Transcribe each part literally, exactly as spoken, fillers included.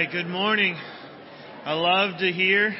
right, good morning. I love to hear.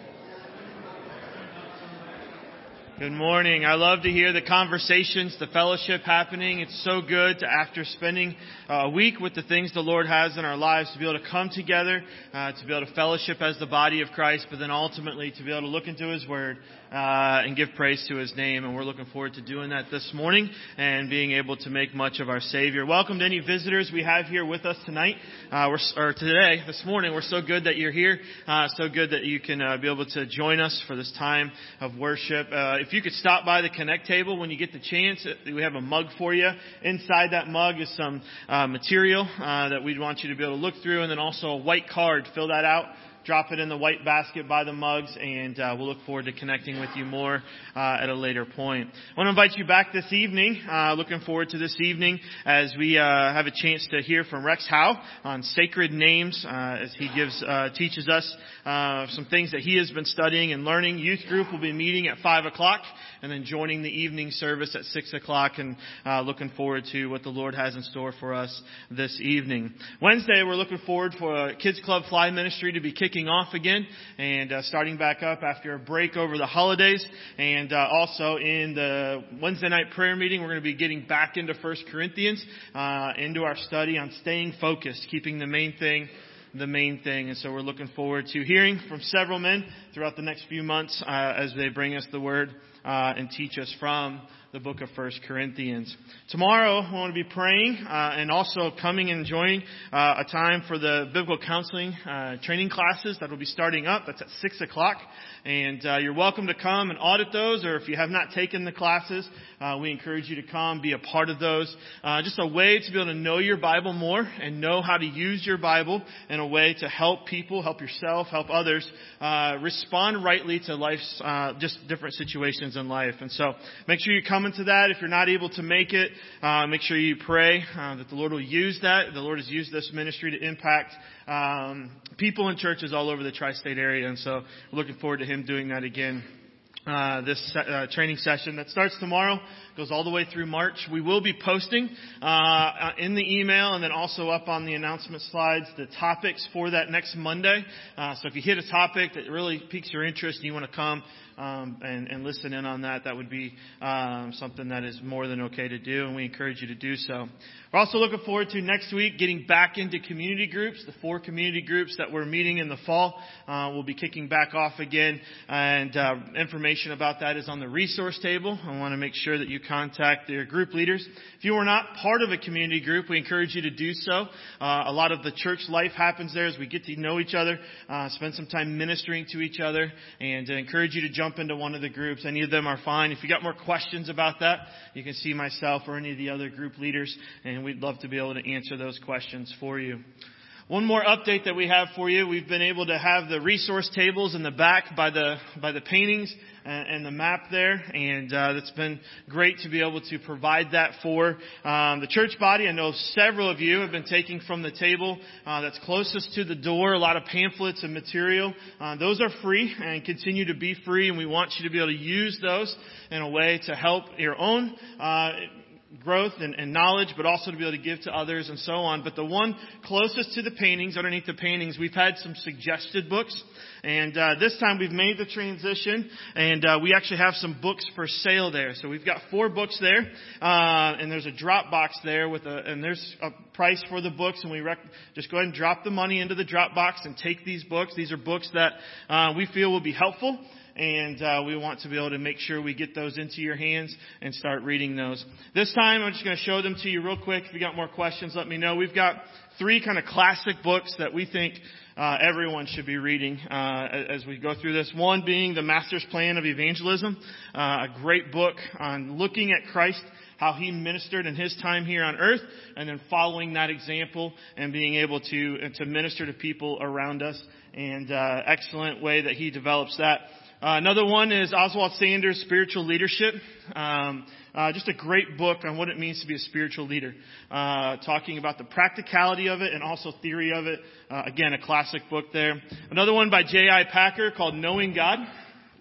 Good morning. I love to hear the conversations, the fellowship happening. It's so good to, after spending a week with the things the Lord has in our lives, to be able to come together, uh, to be able to fellowship as the body of Christ, but then ultimately to be able to look into His Word uh, and give praise to His name. And we're looking forward to doing that this morning and being able to make much of our Savior. Welcome to any visitors we have here with us tonight, uh, we're, or today, this morning. We're so good that you're here. Uh, so good that you can uh, be able to join us for this time of worship. Uh, If you could stop by the Connect table when you get the chance, we have a mug for you. Inside that mug is some uh, material uh, that we'd want you to be able to look through, and then also a white card. Fill that out. Drop it in the white basket by the mugs, and uh, we'll look forward to connecting with you more uh, at a later point. I want to invite you back this evening. Uh, looking forward to this evening as we uh, have a chance to hear from Rex Howe on sacred names uh, as he gives uh, teaches us uh, some things that he has been studying and learning. Youth group will be meeting at five o'clock and then joining the evening service at six o'clock, and uh, looking forward to what the Lord has in store for us this evening. Wednesday, we're looking forward for Kids Club Fly Ministry to be kicking off again and uh, starting back up after a break over the holidays. And uh, also in the Wednesday night prayer meeting, we're going to be getting back into First Corinthians, uh, into our study on staying focused, keeping the main thing the main thing. And so we're looking forward to hearing from several men throughout the next few months uh, as they bring us the Word uh, and teach us from the book of First Corinthians. Tomorrow, we want to be praying uh, and also coming and joining uh, a time for the biblical counseling uh, training classes that will be starting up. That's at six o'clock. And uh, you're welcome to come and audit those, or if you have not taken the classes, uh, we encourage you to come, be a part of those. Uh, just a way to be able to know your Bible more and know how to use your Bible in a way to help people, help yourself, help others uh, respond rightly to life's uh, just different situations in life. And so make sure you come into that. If you're not able to make it, uh, make sure you pray uh, that the Lord will use that. The Lord has used this ministry to impact um, people in churches all over the tri-state area. And so we're looking forward to Him doing that again. Uh, this uh, training session that starts tomorrow, goes all the way through March. We will be posting uh, in the email and then also up on the announcement slides the topics for that next Monday. Uh, so if you hit a topic that really piques your interest and you want to come um, and, and listen in on that, that would be um, something that is more than okay to do, and we encourage you to do so. We're also looking forward to next week getting back into community groups. The four community groups that we're meeting in the fall uh, will be kicking back off again, and uh, information about that is on the resource table. I want to make sure that you contact your group leaders. If you are not part of a community group, we encourage you to do so. Uh, a lot of the church life happens there as we get to know each other, uh, spend some time ministering to each other, and uh, encourage you to jump into one of the groups. Any of them are fine. If you got more questions about that, you can see myself or any of the other group leaders, and we'd love to be able to answer those questions for you. One more update that we have for you. We've been able to have the resource tables in the back by the by the paintings and, and the map there, and uh, it's been great to be able to provide that for um, the church body. I know several of you have been taking from the table uh, that's closest to the door a lot of pamphlets and material. Uh, those are free and continue to be free, and we want you to be able to use those in a way to help your own uh growth and, and knowledge, but also to be able to give to others and so on. But the one closest to the paintings, underneath the paintings, we've had some suggested books. And uh, this time we've made the transition, and uh, we actually have some books for sale there. So we've got four books there, uh, and there's a drop box there with a, and there's a price for the books. And we rec- just go ahead and drop the money into the drop box and take these books. These are books that uh, we feel will be helpful. And uh, we want to be able to make sure we get those into your hands and start reading those. This time, I'm just going to show them to you real quick. If you got more questions, let me know. We've got three kind of classic books that we think uh, everyone should be reading uh, as we go through this. One being The Master's Plan of Evangelism, uh, a great book on looking at Christ, how He ministered in His time here on earth, and then following that example and being able to to minister to people around us. And uh, excellent way that he develops that. Uh, another one is Oswald Sanders' Spiritual Leadership. Um, uh, just a great book on what it means to be a spiritual leader. Uh, talking about the practicality of it and also theory of it. Uh, again, a classic book there. Another one by J I Packer called Knowing God.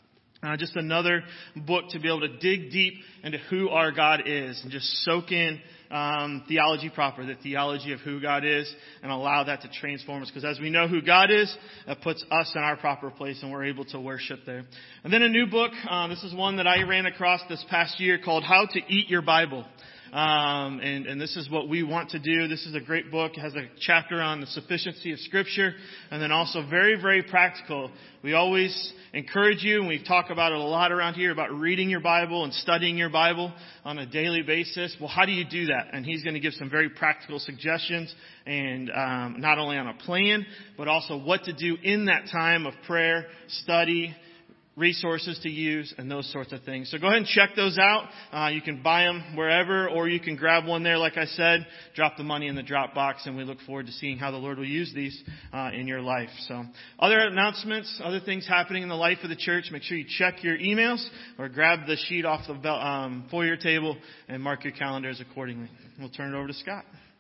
Uh, just another book to be able to dig deep into who our God is and just soak in um, theology proper, the theology of who God is, and allow that to transform us. Because as we know who God is, that puts us in our proper place and we're able to worship there. And then a new book. Uh, this is one that I ran across this past year called How to Eat Your Bible. Um, and, and this is what we want to do. This is a great book. It has a chapter on the sufficiency of Scripture, and then also very, very practical. We always encourage you, and we talk about it a lot around here, about reading your Bible and studying your Bible on a daily basis. Well, how do you do that? And he's going to give some very practical suggestions, and um, not only on a plan, but also what to do in that time of prayer, study, resources to use, and those sorts of things. So go ahead and check those out. Uh, you can buy them wherever, or you can grab one there, like I said. Drop the money in the drop box, and we look forward to seeing how the Lord will use these uh, in your life. So other announcements, other things happening in the life of the church, make sure you check your emails or grab the sheet off the bell, um, foyer table and mark your calendars accordingly. We'll turn it over to Scott.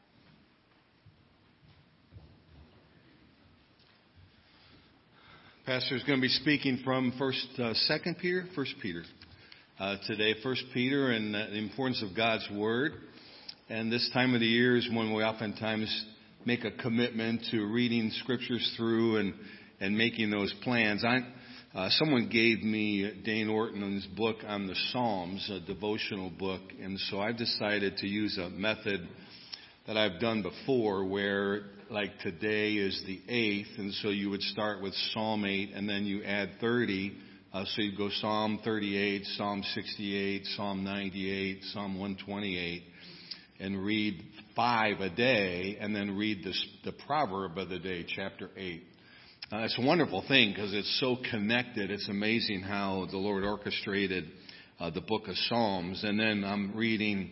Pastor is going to be speaking from First, uh, Second Peter, First Peter uh, today. First Peter and uh, the importance of God's Word. And this time of the year is when we oftentimes make a commitment to reading Scriptures through and and making those plans. I, uh, someone gave me Dane Orton's book on the Psalms, a devotional book, and so I've decided to use a method that I've done before, where like today is the eighth, and so you would start with Psalm eight, and then you add thirty. Uh, so you go Psalm thirty-eight, Psalm sixty-eight, Psalm ninety-eight, Psalm one twenty-eight, and read five a day, and then read the, the proverb of the day, chapter eight. Uh, it's a wonderful thing because it's so connected. It's amazing how the Lord orchestrated uh, the book of Psalms. And then I'm reading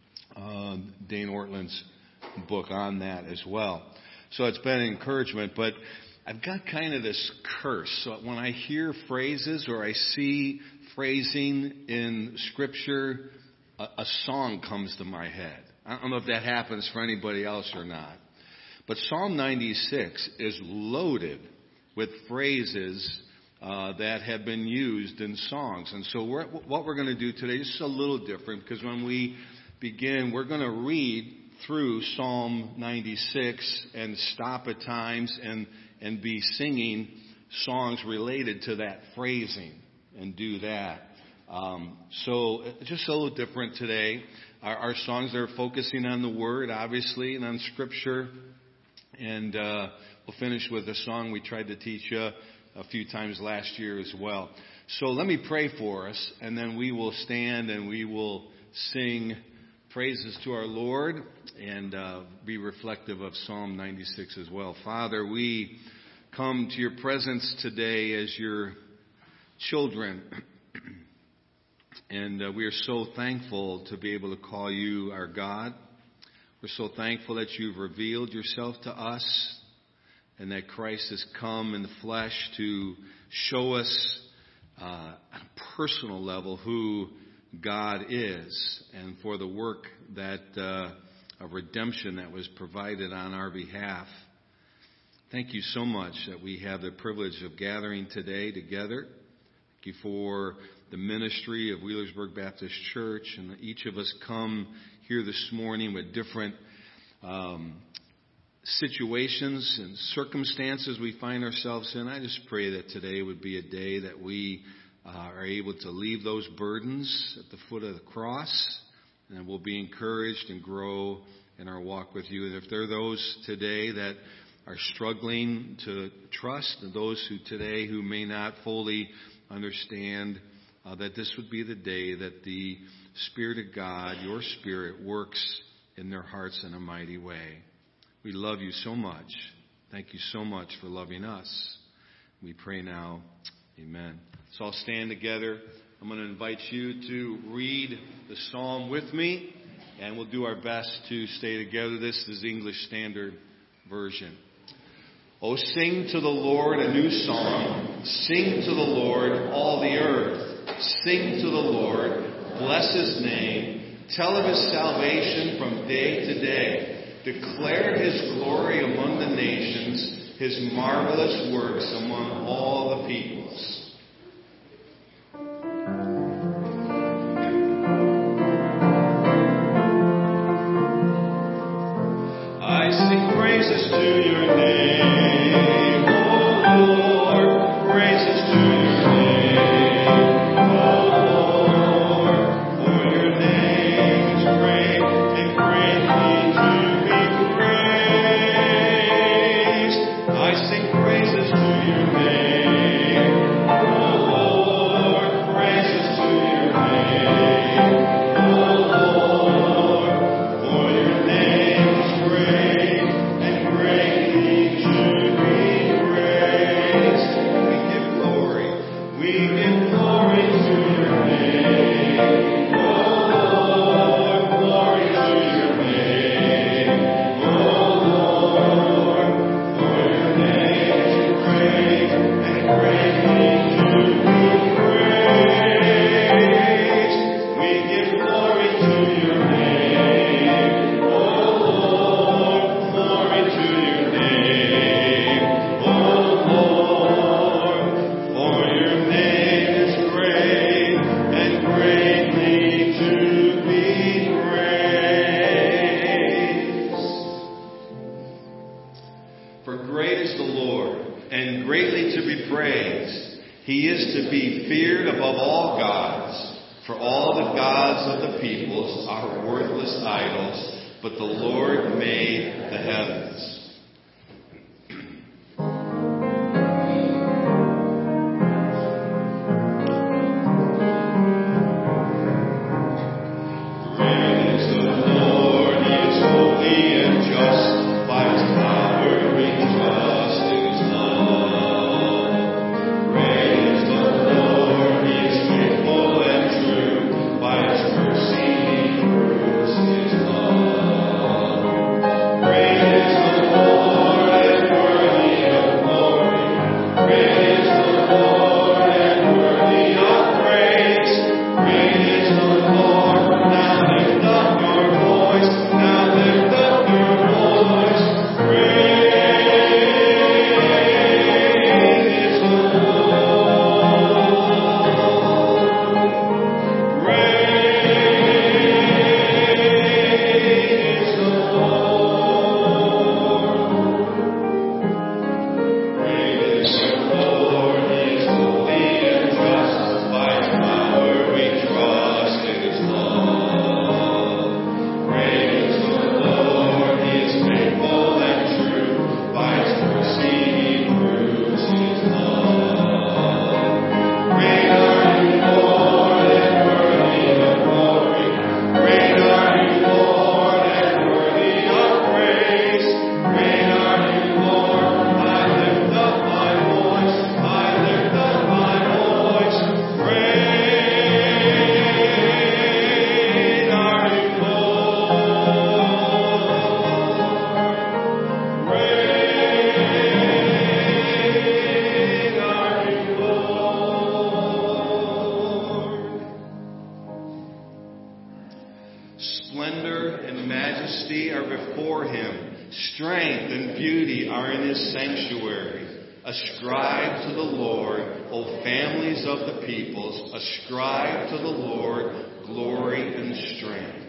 uh, Dane Ortland's book on that as well. So it's been an encouragement, but I've got kind of this curse. So when I hear phrases or I see phrasing in Scripture, a, a song comes to my head. I don't know if that happens for anybody else or not. But Psalm ninety-six is loaded with phrases uh, that have been used in songs. And so we're, what we're going to do today is a little different, because when we begin, we're going to read through Psalm ninety-six and stop at times and, and be singing songs related to that phrasing and do that. Um, so just a little different today. Our, our songs are focusing on the Word, obviously, and on Scripture. And uh, we'll finish with a song we tried to teach you a few times last year as well. So let me pray for us, and then we will stand and we will sing praises to our Lord and uh, be reflective of Psalm ninety-six as well. Father, we come to your presence today as your children, and uh, we are so thankful to be able to call you our God. We're so thankful that you've revealed yourself to us and that Christ has come in the flesh to show us uh, on a personal level who God is, and for the work that uh, of redemption that was provided on our behalf. Thank you so much that we have the privilege of gathering today together. Thank you for the ministry of Wheelersburg Baptist Church, and that each of us come here this morning with different um, situations and circumstances we find ourselves in. I just pray that today would be a day that we Uh, are able to leave those burdens at the foot of the cross, and we'll be encouraged and grow in our walk with you. And if there are those today that are struggling to trust, and those who today who may not fully understand, uh, that this would be the day that the Spirit of God, your Spirit, works in their hearts in a mighty way. We love you so much. Thank you so much for loving us. We pray now. Amen. So I'll stand together. I'm going to invite you to read the psalm with me, and we'll do our best to stay together. This is the English Standard Version. Oh, sing to the Lord a new song. Sing to the Lord, all the earth. Sing to the Lord. Bless His name. Tell of His salvation from day to day. Declare His glory among the nations, His marvelous works among all the peoples. For all the gods of the peoples are worthless idols, but the Lord made the heavens. Splendor and majesty are before him. Strength and beauty are in his sanctuary. Ascribe to the Lord, O families of the peoples. Ascribe to the Lord glory and strength.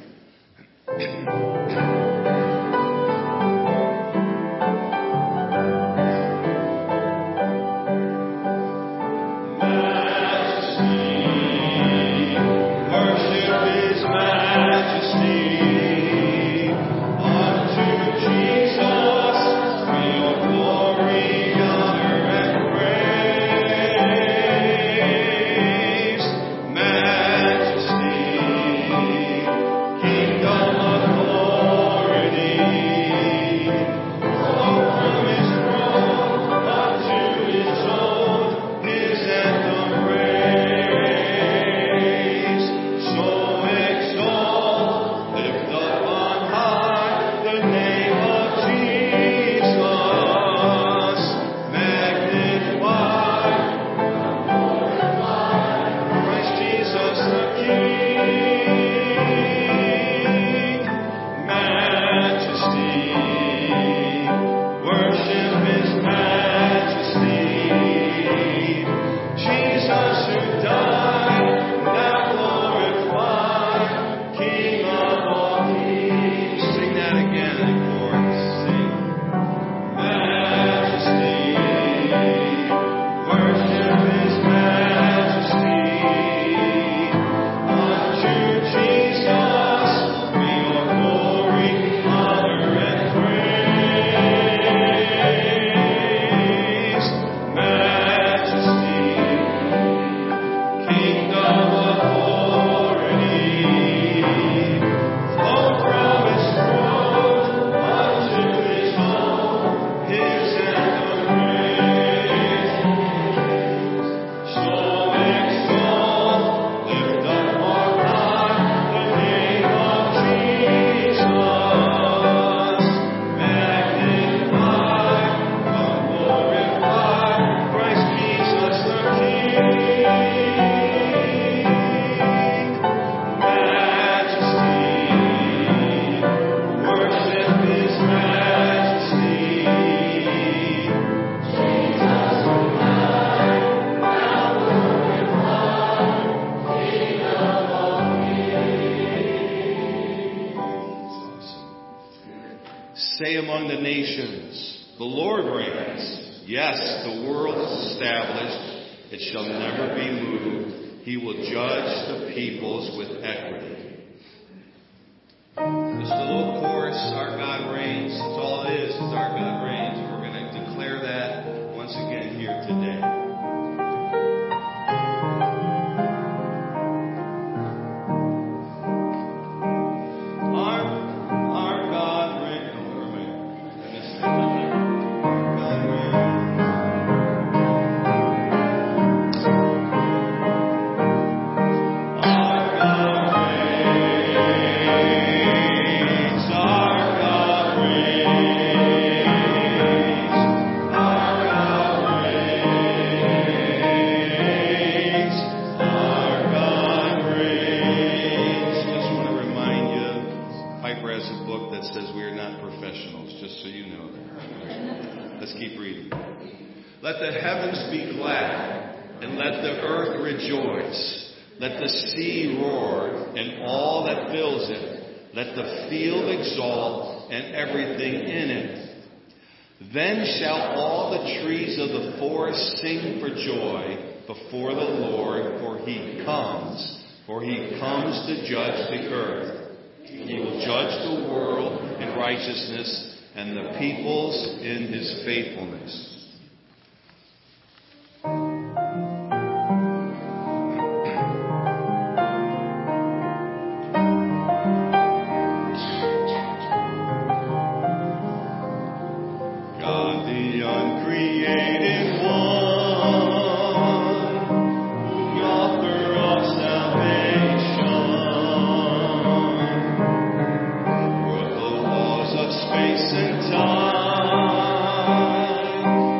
Say among the nations, the Lord reigns. Yes, the world is established. It shall never be moved. He will judge the peoples with equity. This little chorus, Our God Reigns, that's all it is, is Our God Reigns. And we're going to declare that once again here today. Let the heavens be glad, and let the earth rejoice. Let the sea roar, and all that fills it. Let the field exult, and everything in it. Then shall all the trees of the forest sing for joy before the Lord, for he comes. For he comes to judge the earth. He will judge the world in righteousness, and the peoples in his faithfulness. Space and time.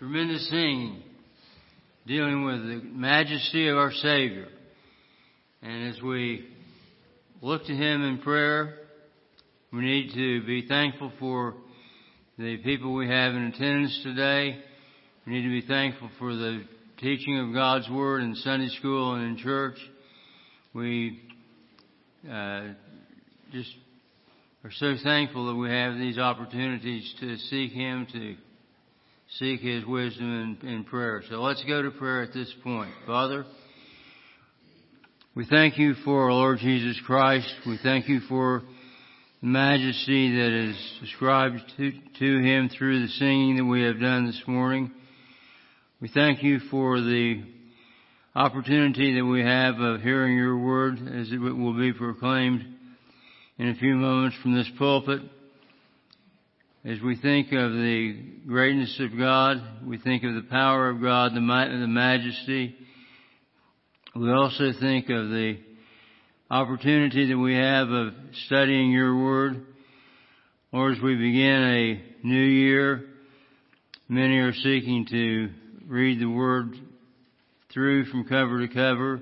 tremendous singing dealing with the majesty of our Savior. And as we look to Him in prayer, we need to be thankful for the people we have in attendance today. We need to be thankful for the teaching of God's Word in Sunday school and in church. We uh, just are so thankful that we have these opportunities to seek Him, to seek His wisdom in, in prayer. So let's go to prayer at this point. Father, we thank You for our Lord Jesus Christ. We thank You for the majesty that is ascribed to, to Him through the singing that we have done this morning. We thank You for the opportunity that we have of hearing Your word as it will be proclaimed in a few moments from this pulpit. As we think of the greatness of God, we think of the power of God, the might and the majesty. We also think of the opportunity that we have of studying Your word. Lord, as we begin a new year, many are seeking to read the word through from cover to cover.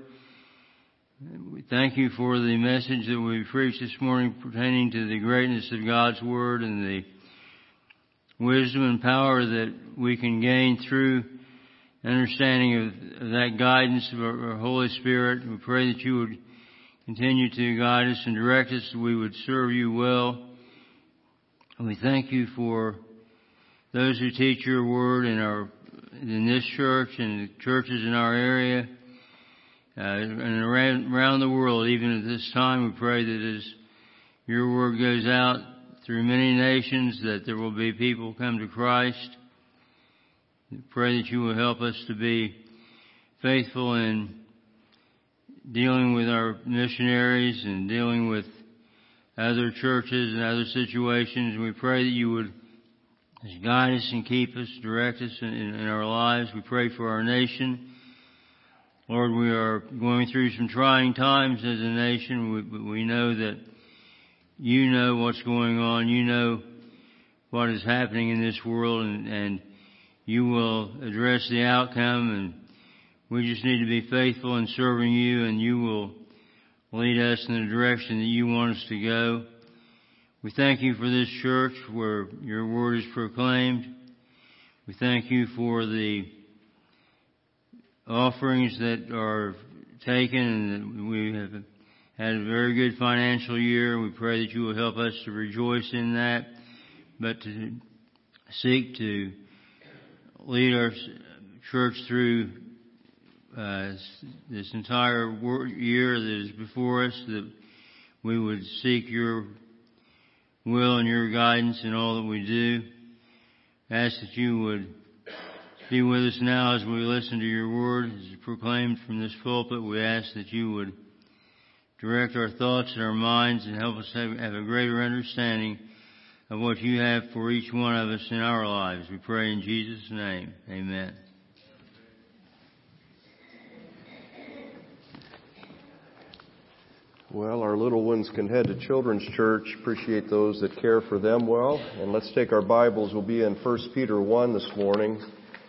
We thank You for the message that we preached this morning pertaining to the greatness of God's word and the wisdom and power that we can gain through understanding of, of that guidance of our, our Holy Spirit. We pray that You would continue to guide us and direct us, that we would serve You well. And we thank You for those who teach Your word in our in this church and the churches in our area uh, and around, around the world. Even at this time, we pray that as Your word goes out through many nations, that there will be people come to Christ. We pray that You will help us to be faithful in dealing with our missionaries and dealing with other churches and other situations. We pray that You would guide us and keep us, direct us in, in our lives. We pray for our nation. Lord, we are going through some trying times as a nation, we, but we know that You know what's going on. You know what is happening in this world, and, and You will address the outcome, and we just need to be faithful in serving You, and You will lead us in the direction that You want us to go. We thank You for this church where Your word is proclaimed. We thank You for the offerings that are taken, and that we have had a very good financial year. We pray that You will help us to rejoice in that, but to seek to lead our church through uh, this entire year that is before us, that we would seek Your will and Your guidance in all that we do. Ask that You would be with us now as we listen to Your word as proclaimed from this pulpit. We ask that You would direct our thoughts and our minds and help us have, have a greater understanding of what You have for each one of us in our lives. We pray in Jesus' name. Amen. Well, our little ones can head to Children's Church. Appreciate those that care for them well. And let's take our Bibles. We'll be in First Peter one this morning.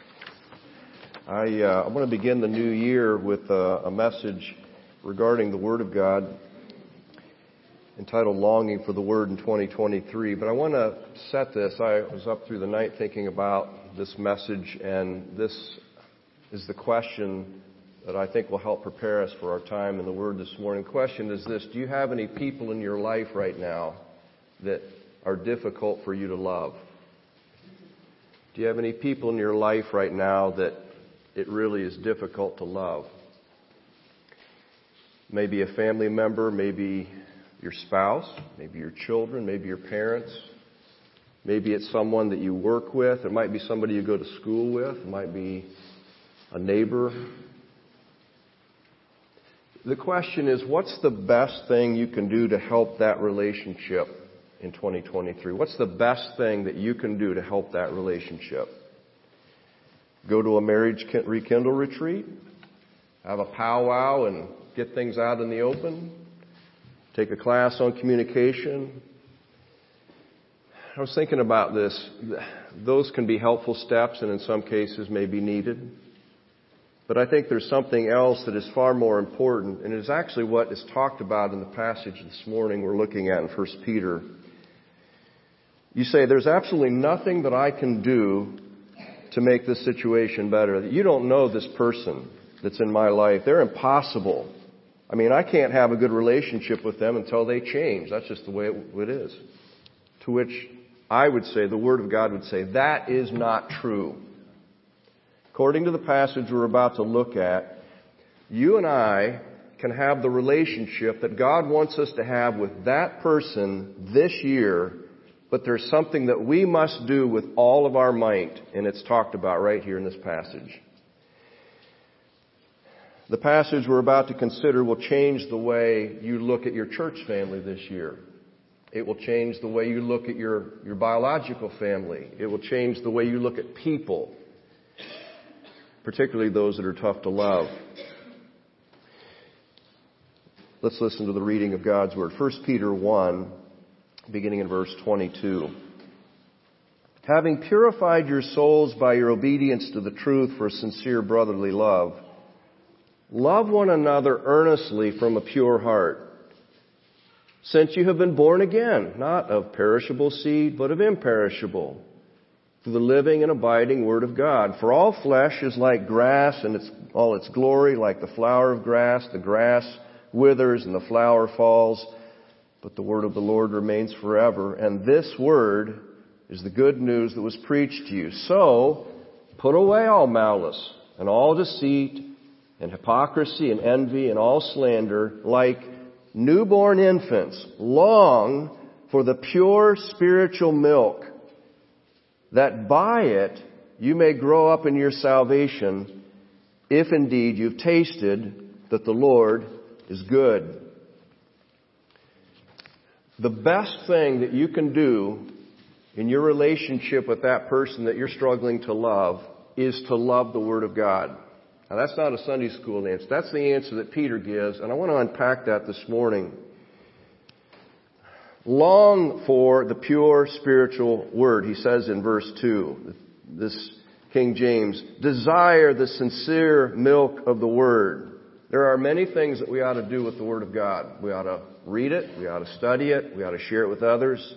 I, uh, I want to begin the new year with a, a message regarding the Word of God entitled Longing for the Word in twenty twenty-three. But I want to set this. I was up through the night thinking about this message, and this is the question that I think will help prepare us for our time in the Word this morning. The question is this: do you have any people in your life right now that are difficult for you to love? Do you have any people in your life right now that it really is difficult to love? Maybe a family member, maybe your spouse, maybe your children, maybe your parents. Maybe it's someone that you work with. It might be somebody you go to school with. It might be a neighbor. The question is, what's the best thing you can do to help that relationship in twenty twenty-three? What's the best thing that you can do to help that relationship? Go to a marriage rekindle retreat? Have a powwow and get things out in the open? Take a class on communication? I was thinking about this. those can be helpful steps and in some cases may be needed. But I think there's something else that is far more important, and it is actually what is talked about in the passage this morning we're looking at in First Peter. You say, there's absolutely nothing that I can do to make this situation better. You don't know this person that's in my life. They're impossible. I mean, I can't have a good relationship with them until they change. That's just the way it is. To which I would say, the Word of God would say, that is not true. According to the passage we're about to look at, you and I can have the relationship that God wants us to have with that person this year, but there's something that we must do with all of our might, and it's talked about right here in this passage. The passage we're about to consider will change the way you look at your church family this year. It will change the way you look at your, your biological family. It will change the way you look at people, particularly those that are tough to love. Let's listen to the reading of God's Word. First Peter one, beginning in verse twenty-two. Having purified your souls by your obedience to the truth for sincere brotherly love, love one another earnestly from a pure heart, since you have been born again, not of perishable seed, but of imperishable, through the living and abiding Word of God. For all flesh is like grass, and its, all its glory like the flower of grass. The grass withers and the flower falls, but the word of the Lord remains forever. And this word is the good news that was preached to you. So, put away all malice and all deceit and hypocrisy and envy and all slander. Like newborn infants, long for the pure spiritual milk, that by it you may grow up in your salvation, if indeed you've tasted that the Lord is good. The best thing that you can do in your relationship with that person that you're struggling to love is to love the Word of God. Now, that's not a Sunday school answer. That's the answer that Peter gives, and I want to unpack that this morning. Long for the pure spiritual word, he says in verse two. This King James, desire the sincere milk of the Word. There are many things that we ought to do with the Word of God. We ought to read it. We ought to study it. We ought to share it with others.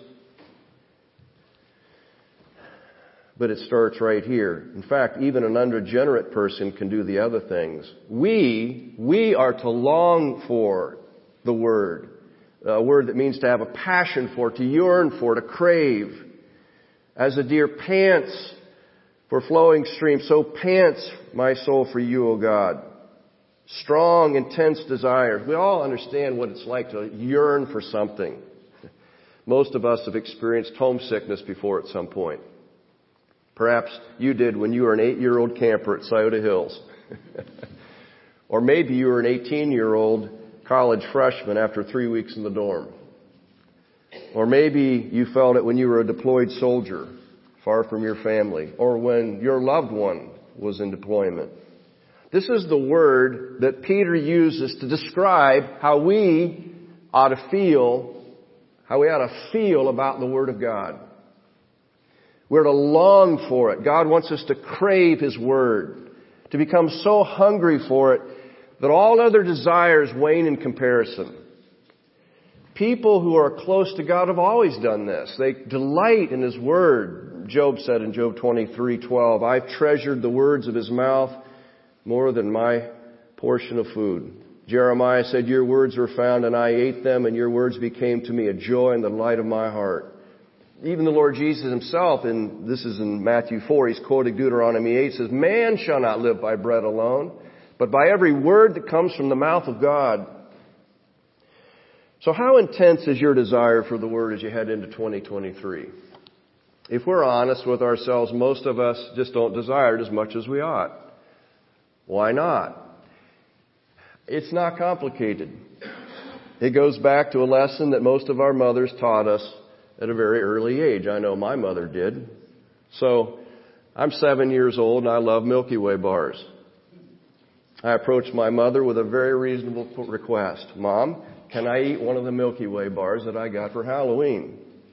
But it starts right here. In fact, even an unregenerate person can do the other things. We, we are to long for the Word. A word that means to have a passion for, to yearn for, to crave. As a deer pants for flowing streams, so pants my soul for you, O God. Strong, intense desire. We all understand what it's like to yearn for something. Most of us have experienced homesickness before at some point. Perhaps you did when you were an eight-year-old camper at Scioto Hills. Or maybe you were an eighteen-year-old college freshman after three weeks in the dorm. Or maybe you felt it when you were a deployed soldier, far from your family. Or when your loved one was in deployment. This is the word that Peter uses to describe how we ought to feel, how we ought to feel about the Word of God. We're to long for it. God wants us to crave His Word, to become so hungry for it that all other desires wane in comparison. People who are close to God have always done this. They delight in His Word. Job said in Job twenty-three twelve, I've treasured the words of His mouth more than my portion of food. Jeremiah said, your words were found and I ate them, and your words became to me a joy and the light of my heart. Even the Lord Jesus Himself, and this is in Matthew four, He's quoting Deuteronomy eight, says, man shall not live by bread alone, but by every word that comes from the mouth of God. So how intense is your desire for the Word as you head into twenty twenty-three? If we're honest with ourselves, most of us just don't desire it as much as we ought. Why not? It's not complicated. It goes back to a lesson that most of our mothers taught us at a very early age. I know my mother did. So, I'm seven years old and I love Milky Way bars. I approached my mother with a very reasonable request. Mom, can I eat one of the Milky Way bars that I got for Halloween?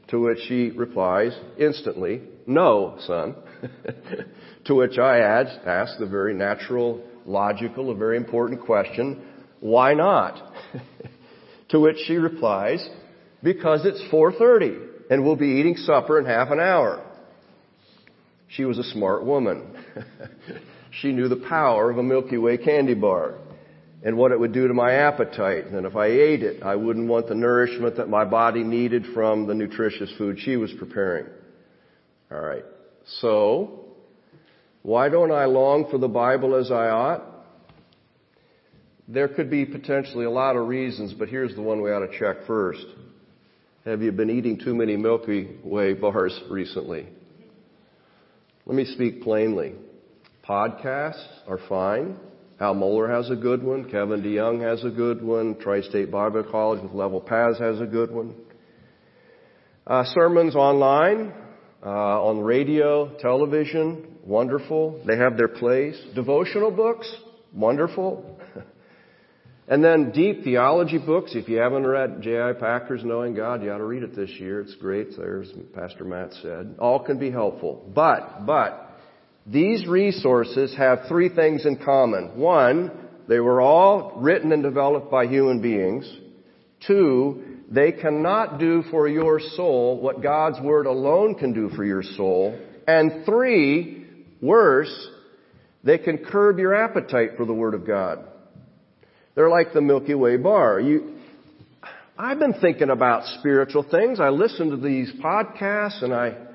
To which she replies instantly, "No, son." To which I add, ask the very natural, logical, a very important question, "Why not?" To which she replies, "Because it's four thirty and we'll be eating supper in half an hour." She was a smart woman. She knew the power of a Milky Way candy bar and what it would do to my appetite. And if I ate it, I wouldn't want the nourishment that my body needed from the nutritious food she was preparing. All right. So, why don't I long for the Bible as I ought? There could be potentially a lot of reasons, but here's the one we ought to check first. Have you been eating too many Milky Way bars recently? Let me speak plainly. Podcasts are fine. Al Mohler has a good one. Kevin DeYoung has a good one. Tri-State Bible College with Level Paz has a good one. Uh, sermons online, uh, on radio, television, wonderful. They have their place. Devotional books, wonderful. And then deep theology books. If you haven't read J I Packer's Knowing God, you ought to read it this year. It's great. There's Pastor Matt said. All can be helpful. But, but, these resources have three things in common. One, they were all written and developed by human beings. Two, they cannot do for your soul what God's Word alone can do for your soul. And three, worse, they can curb your appetite for the Word of God. They're like the Milky Way bar. You, I've been thinking about spiritual things. I listen to these podcasts and I...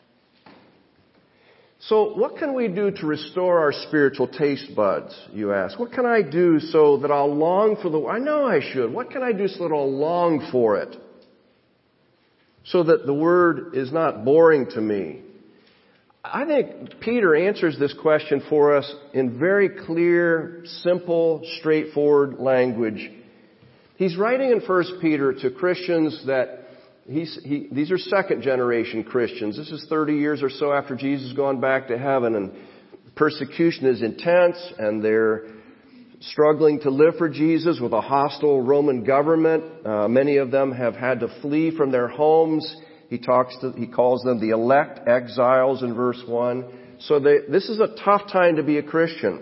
So what can we do to restore our spiritual taste buds, you ask? What can I do so that I'll long for the... I know I should. What can I do so that I'll long for it? So that the Word is not boring to me. I think Peter answers this question for us in very clear, simple, straightforward language. He's writing in First Peter to Christians that he's, he, these are second generation Christians. This is thirty years or so after Jesus has gone back to heaven, and persecution is intense and they're struggling to live for Jesus with a hostile Roman government. Uh, many of them have had to flee from their homes. He talks to, he calls them the elect exiles in verse one. So they, this is a tough time to be a Christian.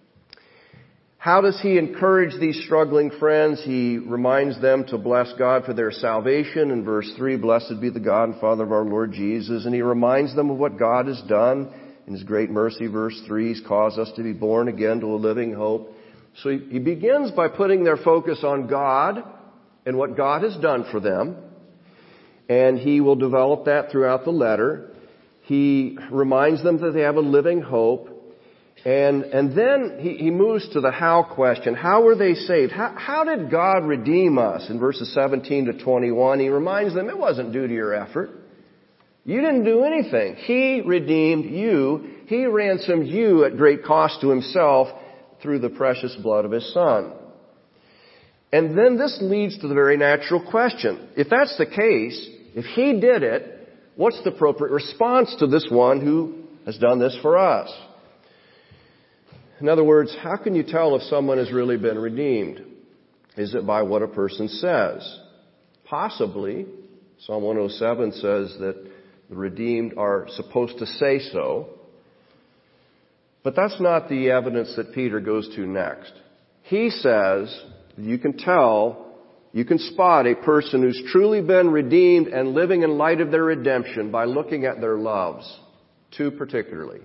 How does he encourage these struggling friends? He reminds them to bless God for their salvation. In verse three, blessed be the God and Father of our Lord Jesus. And he reminds them of what God has done in His great mercy. Verse three, He's caused us to be born again to a living hope. So he, he begins by putting their focus on God and what God has done for them. And he will develop that throughout the letter. He reminds them that they have a living hope. And, and then he, he moves to the how question. How were they saved? How, how did God redeem us? In verses seventeen to twenty-one, he reminds them it wasn't due to your effort. You didn't do anything. He redeemed you. He ransomed you at great cost to Himself through the precious blood of His Son. And then this leads to the very natural question. If that's the case, if He did it, what's the appropriate response to this one who has done this for us? In other words, how can you tell if someone has really been redeemed? Is it by what a person says? Possibly. Psalm one oh seven says that the redeemed are supposed to say so. But that's not the evidence that Peter goes to next. He says, you can tell, you can spot a person who's truly been redeemed and living in light of their redemption by looking at their loves. Two particularly.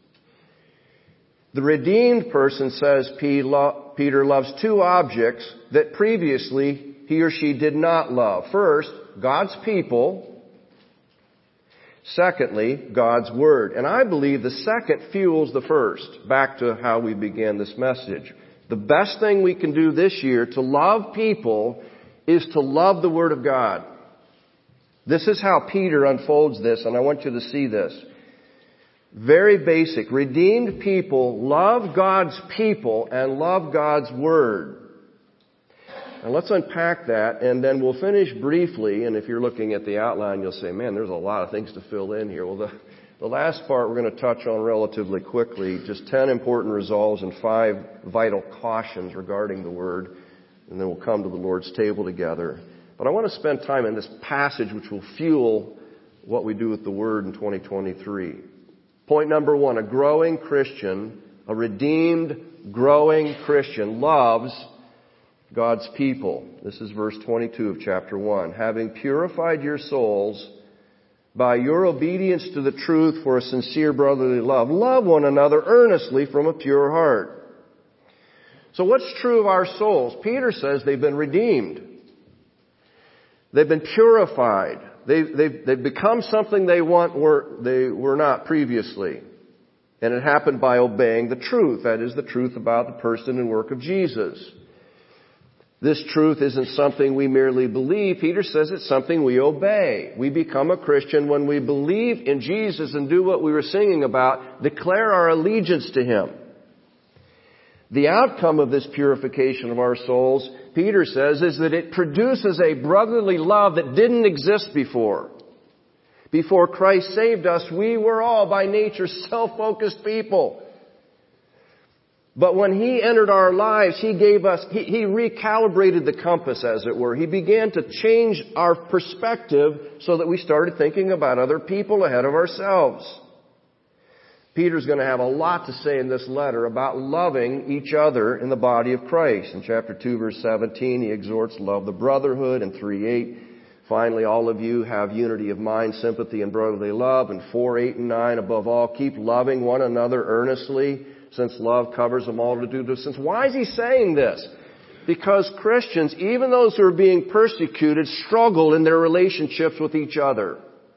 The redeemed person, says Peter, loves two objects that previously he or she did not love. First, God's people. Secondly, God's Word. And I believe the second fuels the first. Back to how we began this message. The best thing we can do this year to love people is to love the Word of God. This is how Peter unfolds this, and I want you to see this. Very basic. Redeemed people love God's people and love God's Word. Now let's unpack that, and then we'll finish briefly, and if you're looking at the outline, you'll say, man, there's a lot of things to fill in here. Well, the, the last part we're going to touch on relatively quickly, just ten important resolves and five vital cautions regarding the Word, and then we'll come to the Lord's table together. But I want to spend time in this passage which will fuel what we do with the Word in twenty twenty-three. Point number one, a growing Christian, a redeemed, growing Christian loves God's people. This is verse twenty-two of chapter one. Having purified your souls by your obedience to the truth for a sincere brotherly love, love one another earnestly from a pure heart. So what's true of our souls? Peter says they've been redeemed. They've been purified. They've, they've, they've become something they want were, they were not previously. And it happened by obeying the truth. That is the truth about the person and work of Jesus. This truth isn't something we merely believe. Peter says it's something we obey. We become a Christian when we believe in Jesus and do what we were singing about, declare our allegiance to Him. The outcome of this purification of our souls, Peter says, is that it produces a brotherly love that didn't exist before. Before Christ saved us, we were all by nature self-focused people. But when He entered our lives, He gave us, He, he recalibrated the compass, as it were. He began to change our perspective so that we started thinking about other people ahead of ourselves. Peter's going to have a lot to say in this letter about loving each other in the body of Christ. In chapter two, verse seventeen, he exhorts, love the brotherhood. In three eight, finally, all of you have unity of mind, sympathy, and brotherly love. In four eight and nine, above all, keep loving one another earnestly, since love covers a multitude of sins. Why is he saying this? Because Christians, even those who are being persecuted, struggle in their relationships with each other.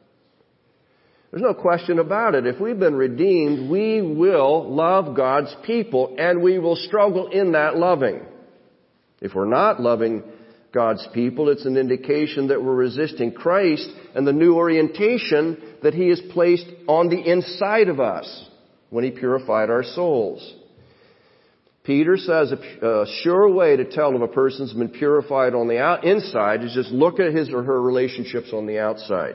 There's no question about it. If we've been redeemed, we will love God's people, and we will struggle in that loving. If we're not loving God's people, it's an indication that we're resisting Christ and the new orientation that He has placed on the inside of us when He purified our souls. Peter says a, a sure way to tell if a person's been purified on the out, inside is just look at his or her relationships on the outside.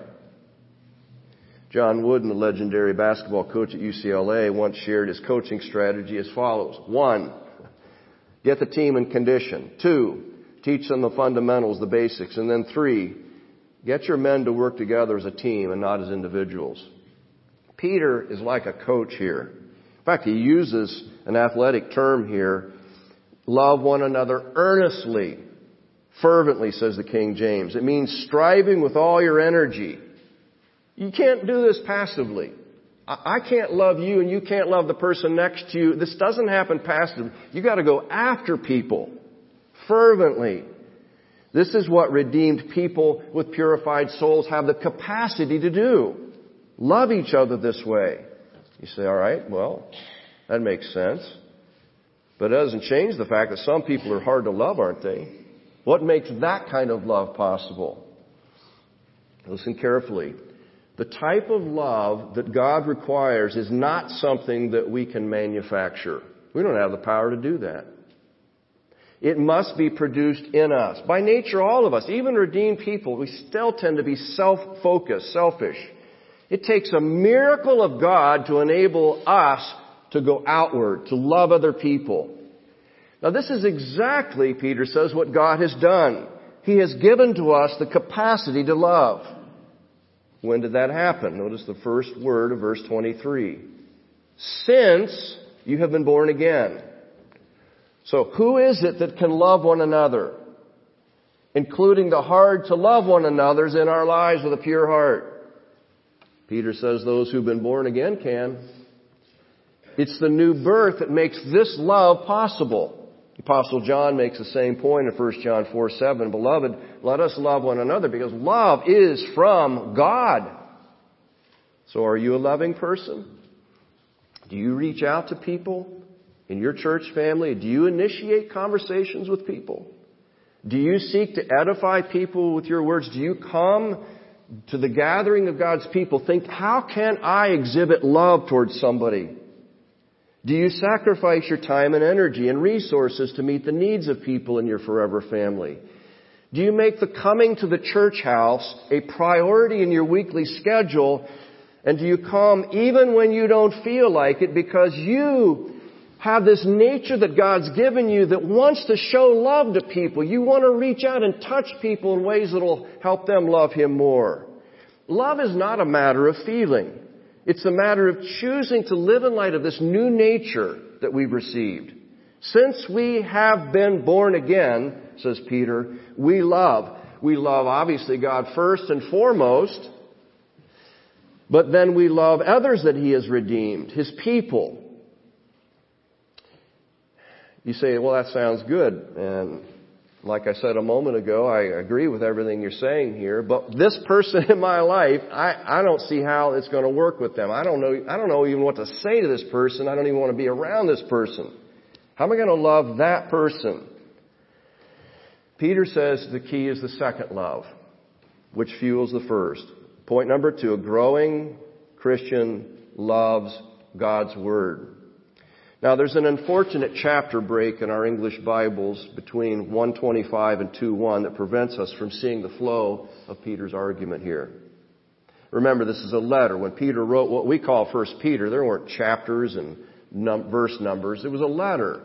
John Wooden, the legendary basketball coach at U C L A, once shared his coaching strategy as follows. One, get the team in condition. Two, teach them the fundamentals, the basics. And then three, get your men to work together as a team and not as individuals. Peter is like a coach here. In fact, he uses an athletic term here. Love one another earnestly, fervently, says the King James. It means striving with all your energy. You can't do this passively. I can't love you and you can't love the person next to you. This doesn't happen passively. You've got to go after people fervently. This is what redeemed people with purified souls have the capacity to do. Love each other this way. You say, all right, well, that makes sense. But it doesn't change the fact that some people are hard to love, aren't they? What makes that kind of love possible? Listen carefully. The type of love that God requires is not something that we can manufacture. We don't have the power to do that. It must be produced in us. By nature, all of us, even redeemed people, we still tend to be self-focused, selfish. It takes a miracle of God to enable us to go outward, to love other people. Now, this is exactly, Peter says, what God has done. He has given to us the capacity to love. When did that happen? Notice the first word of verse twenty-three. Since you have been born again. So who is it that can love one another? Including the hard to love one another's in our lives with a pure heart. Peter says those who've been born again can. It's the new birth that makes this love possible. The Apostle John makes the same point in First John four seven. Beloved, let us love one another because love is from God. So are you a loving person? Do you reach out to people in your church family? Do you initiate conversations with people? Do you seek to edify people with your words? Do you come to the gathering of God's people, think, how can I exhibit love towards somebody? Do you sacrifice your time and energy and resources to meet the needs of people in your forever family? Do you make the coming to the church house a priority in your weekly schedule? And do you come even when you don't feel like it because you have this nature that God's given you that wants to show love to people. You want to reach out and touch people in ways that will help them love Him more. Love is not a matter of feeling. It's a matter of choosing to live in light of this new nature that we've received. Since we have been born again, says Peter, we love. We love obviously God first and foremost, but then we love others that He has redeemed, His people. You say, well, that sounds good. And like I said a moment ago, I agree with everything you're saying here. But this person in my life, I, I don't see how it's going to work with them. I don't know, I don't know even what to say to this person. I don't even want to be around this person. How am I going to love that person? Peter says the key is the second love, which fuels the first. Point number two, a growing Christian loves God's Word. Now, there's an unfortunate chapter break in our English Bibles between one twenty-five and two one that prevents us from seeing the flow of Peter's argument here. Remember, this is a letter. When Peter wrote what we call First Peter, there weren't chapters and num- verse numbers. It was a letter.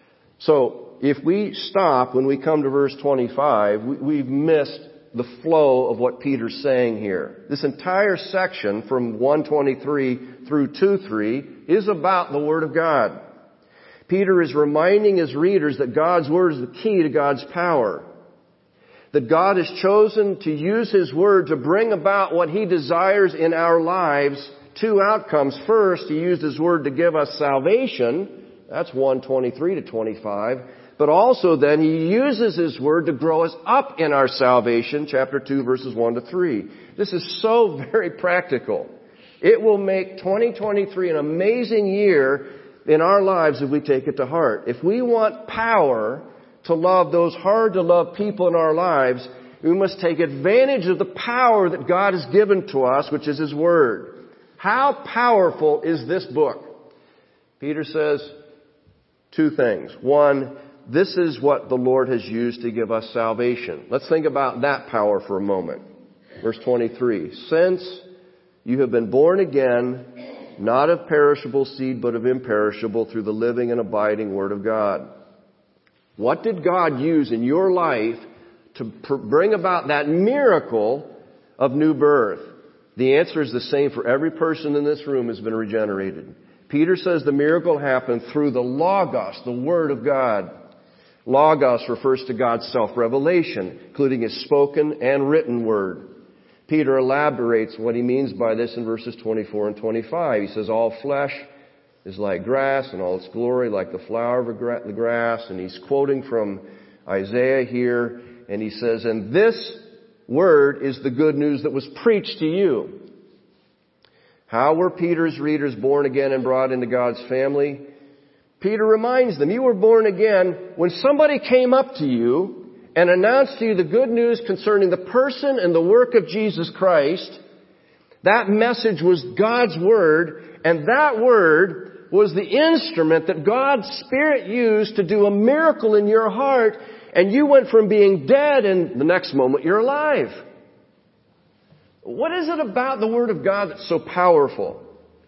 So, if we stop when we come to verse twenty-five, we, we've missed the flow of what Peter's saying here. This entire section from one twenty-three through two three is about the Word of God. Peter is reminding his readers that God's Word is the key to God's power. That God has chosen to use His Word to bring about what He desires in our lives. Two outcomes. First, He used His Word to give us salvation. That's one twenty-three to twenty-five. But also then He uses His Word to grow us up in our salvation, chapter two, verses one to three. This is so very practical. It will make twenty twenty-three an amazing year in our lives if we take it to heart. If we want power to love those hard to love people in our lives, we must take advantage of the power that God has given to us, which is His Word. How powerful is this book? Peter says two things. One, this is what the Lord has used to give us salvation. Let's think about that power for a moment. Verse twenty-three. Since you have been born again, not of perishable seed, but of imperishable, through the living and abiding Word of God. What did God use in your life to pr- bring about that miracle of new birth? The answer is the same for every person in this room who's been regenerated. Peter says the miracle happened through the Logos, the Word of God. Logos refers to God's self-revelation, including His spoken and written Word. Peter elaborates what he means by this in verses twenty-four and twenty-five. He says, all flesh is like grass, and all its glory like the flower of the grass. And he's quoting from Isaiah here, and he says, and this Word is the good news that was preached to you. How were Peter's readers born again and brought into God's family? Peter reminds them, you were born again when somebody came up to you and announced to you the good news concerning the person and the work of Jesus Christ. That message was God's Word, and that Word was the instrument that God's Spirit used to do a miracle in your heart, and you went from being dead and the next moment you're alive. What is it about the Word of God that's so powerful?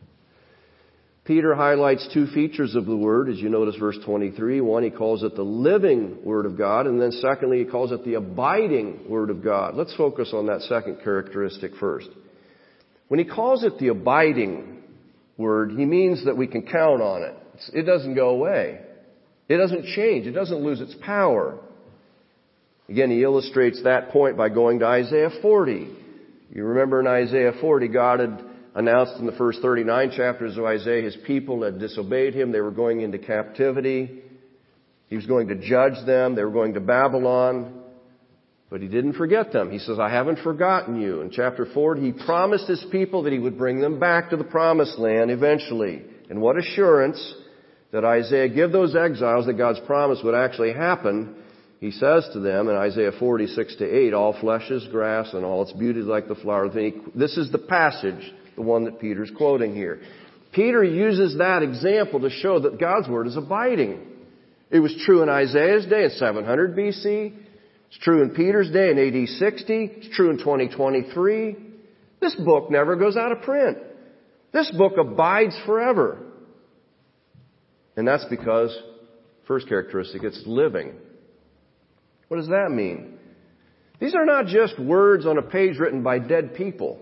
Peter highlights two features of the Word, as you notice verse twenty-three. One, he calls it the living Word of God, and then secondly, he calls it the abiding Word of God. Let's focus on that second characteristic first. When he calls it the abiding Word, he means that we can count on it. It doesn't go away. It doesn't change. It doesn't lose its power. Again, he illustrates that point by going to Isaiah forty. You remember in Isaiah forty, God had announced in the first thirty-nine chapters of Isaiah, His people had disobeyed Him. They were going into captivity. He was going to judge them. They were going to Babylon. But He didn't forget them. He says, I haven't forgotten you. In chapter forty, He promised His people that He would bring them back to the promised land eventually. And what assurance that Isaiah give those exiles that God's promise would actually happen. He says to them in Isaiah forty, six to eight, all flesh is grass and all its beauty is like the flower of the... This is the passage, the one that Peter's quoting here. Peter uses that example to show that God's Word is abiding. It was true in Isaiah's day in seven hundred B C. It's true in Peter's day in A D sixty. It's true in twenty twenty-three. This book never goes out of print. This book abides forever. And that's because, first characteristic, it's living. What does that mean? These are not just words on a page written by dead people.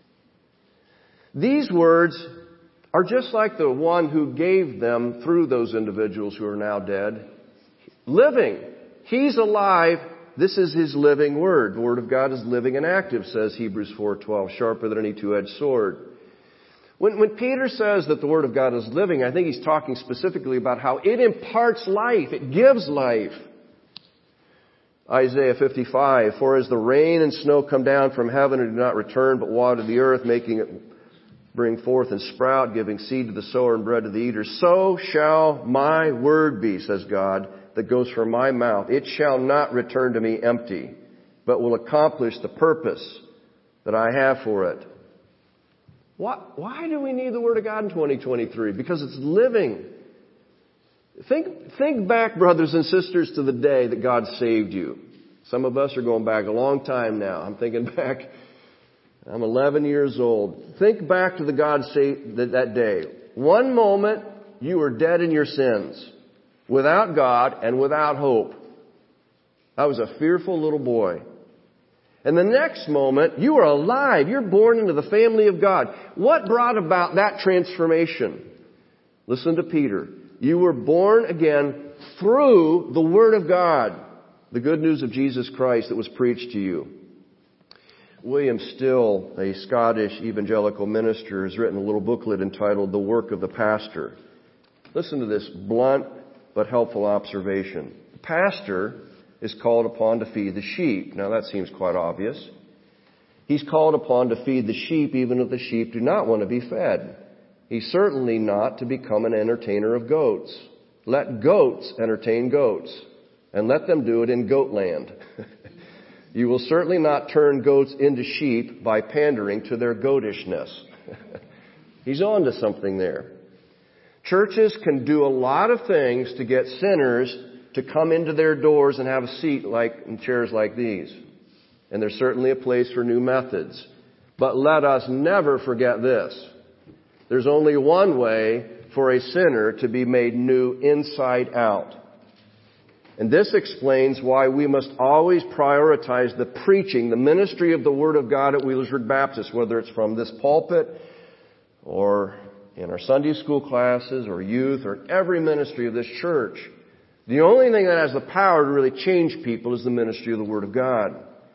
These words are just like the one who gave them through those individuals who are now dead. Living. He's alive. This is His living Word. The Word of God is living and active, says Hebrews four twelve, sharper than any two-edged sword. When, when Peter says that the Word of God is living, I think he's talking specifically about how it imparts life. It gives life. Isaiah fifty-five, for as the rain and snow come down from heaven and do not return but water the earth, making it bring forth and sprout, giving seed to the sower and bread to the eater, so shall my word be, says God, that goes from my mouth. It shall not return to me empty, but will accomplish the purpose that I have for it. What, why do we need the Word of God in twenty twenty-three? Because it's living. Think, think back, brothers and sisters, to the day that God saved you. Some of us are going back a long time now. I'm thinking back, I'm eleven years old. Think back to the God saved that, that day. One moment, you were dead in your sins, without God and without hope. I was a fearful little boy. And the next moment, you are alive. You're born into the family of God. What brought about that transformation? Listen to Peter. You were born again through the Word of God, the good news of Jesus Christ that was preached to you. William Still, a Scottish evangelical minister, has written a little booklet entitled The Work of the Pastor. Listen to this blunt but helpful observation. The pastor is called upon to feed the sheep. Now that seems quite obvious. He's called upon to feed the sheep even if the sheep do not want to be fed. He's certainly not to become an entertainer of goats. Let goats entertain goats, and let them do it in goat land. You will certainly not turn goats into sheep by pandering to their goatishness. He's on to something there. Churches can do a lot of things to get sinners to come into their doors and have a seat like in chairs like these. And there's certainly a place for new methods. But let us never forget this. There's only one way for a sinner to be made new inside out. And this explains why we must always prioritize the preaching, the ministry of the Word of God at Wheelersburg Baptist, whether it's from this pulpit or in our Sunday school classes or youth or every ministry of this church. The only thing that has the power to really change people is the ministry of the Word of God.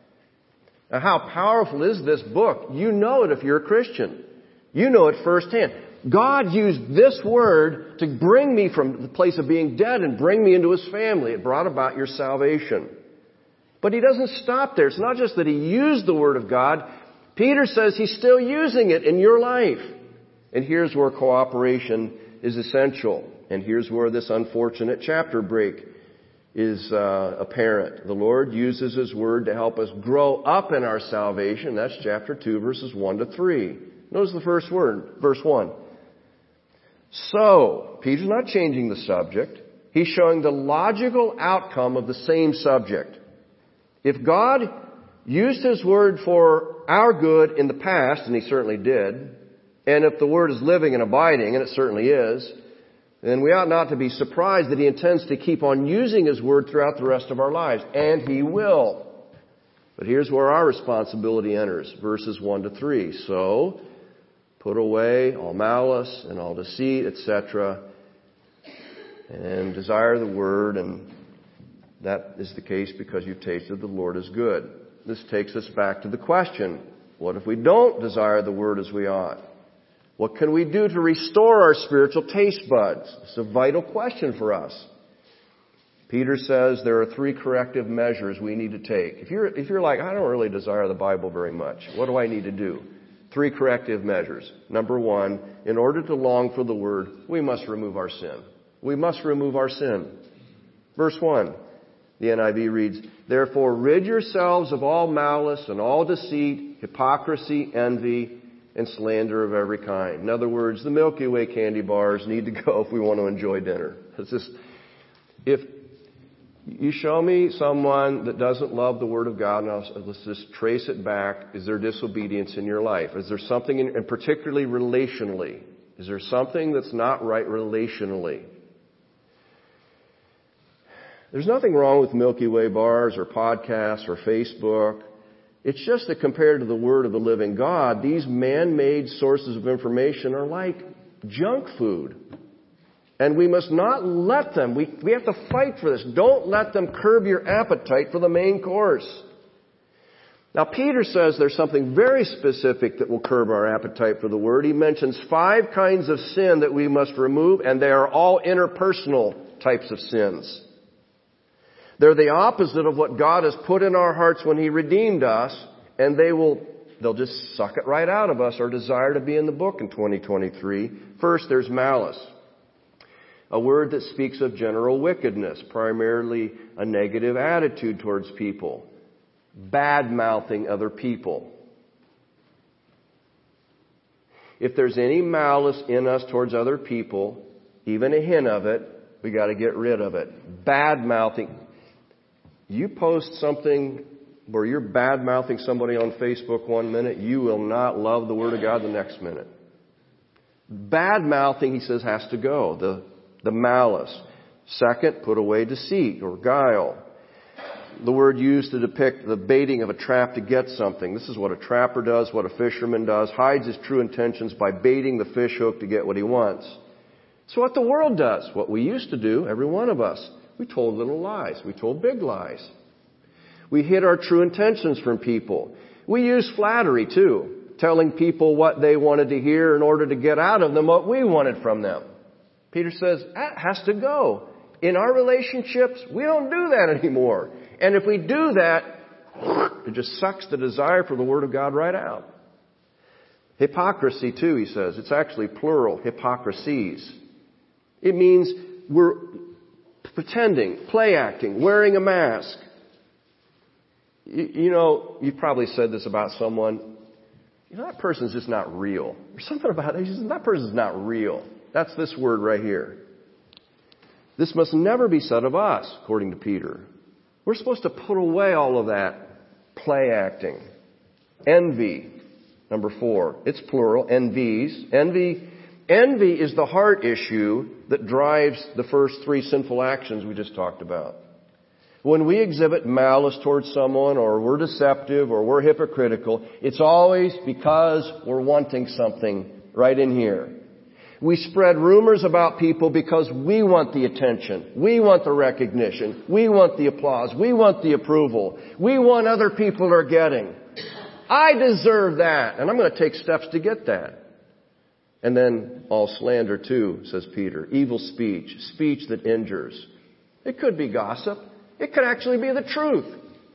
Now, how powerful is this book? You know it if you're a Christian. You know it firsthand. God used this Word to bring me from the place of being dead and bring me into His family. It brought about your salvation. But He doesn't stop there. It's not just that He used the Word of God. Peter says He's still using it in your life. And here's where cooperation is essential. And here's where this unfortunate chapter break is uh, apparent. The Lord uses His Word to help us grow up in our salvation. That's chapter two, verses one to three. Notice the first word, verse one. So, Peter's not changing the subject. He's showing the logical outcome of the same subject. If God used His Word for our good in the past, and He certainly did, and if the Word is living and abiding, and it certainly is, then we ought not to be surprised that He intends to keep on using His Word throughout the rest of our lives. And He will. But here's where our responsibility enters, verses one to three. So, put away all malice and all deceit, et cetera, and desire the Word, and that is the case because you've tasted the Lord is good. This takes us back to the question, what if we don't desire the Word as we ought? What can we do to restore our spiritual taste buds? It's a vital question for us. Peter says there are three corrective measures we need to take. If you're, if you're like, I don't really desire the Bible very much, what do I need to do? Three corrective measures. Number one, in order to long for the Word, we must remove our sin. We must remove our sin. Verse one, the N I V reads, therefore rid yourselves of all malice and all deceit, hypocrisy, envy, and slander of every kind. In other words, the Milky Way candy bars need to go if we want to enjoy dinner. It's just, if you show me someone that doesn't love the Word of God, and I'll, let's just trace it back. Is there disobedience in your life? Is there something, in, and particularly relationally, is there something that's not right relationally? There's nothing wrong with Milky Way bars or podcasts or Facebook. It's just that compared to the Word of the living God, these man-made sources of information are like junk food. And we must not let them, we, we have to fight for this. Don't let them curb your appetite for the main course. Now, Peter says there's something very specific that will curb our appetite for the Word. He mentions five kinds of sin that we must remove, and they are all interpersonal types of sins. They're the opposite of what God has put in our hearts when He redeemed us, and they will, they'll just suck it right out of us, our desire to be in the book in twenty twenty-three. First, there's malice. A word that speaks of general wickedness, primarily a negative attitude towards people. Bad-mouthing other people. If there's any malice in us towards other people, even a hint of it, we got to get rid of it. Bad-mouthing. You post something where you're bad-mouthing somebody on Facebook one minute, you will not love the Word of God the next minute. Bad-mouthing, he says, has to go. The, the malice. Second, put away deceit or guile. The word used to depict the baiting of a trap to get something. This is what a trapper does, what a fisherman does. Hides his true intentions by baiting the fish hook to get what he wants. It's what the world does. What we used to do, every one of us. We told little lies. We told big lies. We hid our true intentions from people. We use flattery too, telling people what they wanted to hear in order to get out of them what we wanted from them. Peter says, that has to go. In our relationships, we don't do that anymore. And if we do that, it just sucks the desire for the Word of God right out. Hypocrisy too, he says. It's actually plural, hypocrisies. It means we're pretending, play acting, wearing a mask. You, you know, you've probably said this about someone. You know, that person's just not real. There's something about it. Says, that person's not real. That's this word right here. This must never be said of us, according to Peter. We're supposed to put away all of that play acting. Envy, number four. It's plural, envies. Envy, envy is the heart issue that drives the first three sinful actions we just talked about. When we exhibit malice towards someone, or we're deceptive, or we're hypocritical, it's always because we're wanting something right in here. We spread rumors about people because we want the attention. We want the recognition. We want the applause. We want the approval. We want other people are getting. I deserve that, and I'm going to take steps to get that. And then all slander too, says Peter. Evil speech, speech that injures. It could be gossip. It could actually be the truth.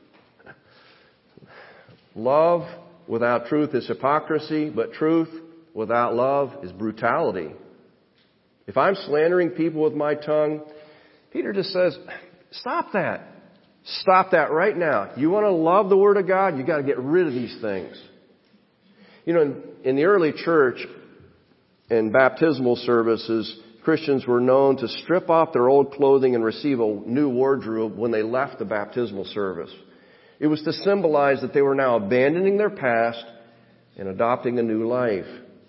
Love without truth is hypocrisy, but truth without love is brutality. If I'm slandering people with my tongue, Peter just says, stop that. Stop that right now. You want to love the Word of God, you got to get rid of these things. You know, in, in the early church, in baptismal services, Christians were known to strip off their old clothing and receive a new wardrobe when they left the baptismal service. It was to symbolize that they were now abandoning their past and adopting a new life.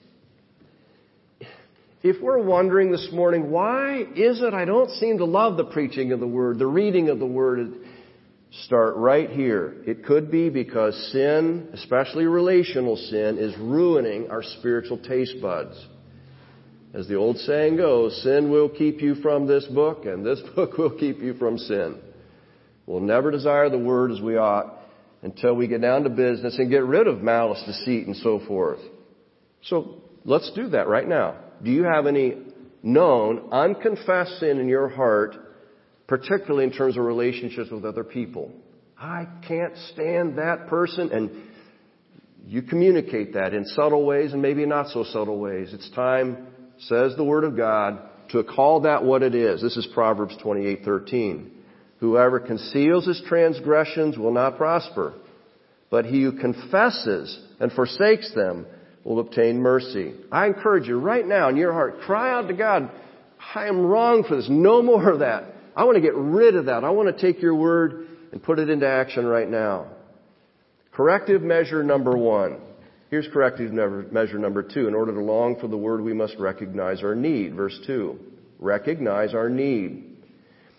If we're wondering this morning, why is it I don't seem to love the preaching of the Word, the reading of the Word, start right here. It could be because sin, especially relational sin, is ruining our spiritual taste buds. As the old saying goes, sin will keep you from this book, and this book will keep you from sin. We'll never desire the Word as we ought until we get down to business and get rid of malice, deceit, and so forth. So let's do that right now. Do you have any known, unconfessed sin in your heart, particularly in terms of relationships with other people? I can't stand that person, and you communicate that in subtle ways and maybe not so subtle ways. It's time, says the Word of God, to call that what it is. This is Proverbs twenty-eight thirteen. Whoever conceals his transgressions will not prosper, but he who confesses and forsakes them will obtain mercy. I encourage you right now in your heart, cry out to God, I am wrong for this. No more of that. I want to get rid of that. I want to take your word and put it into action right now. Corrective measure number one. Here's corrective measure number two. In order to long for the word, we must recognize our need. Verse two. Recognize our need.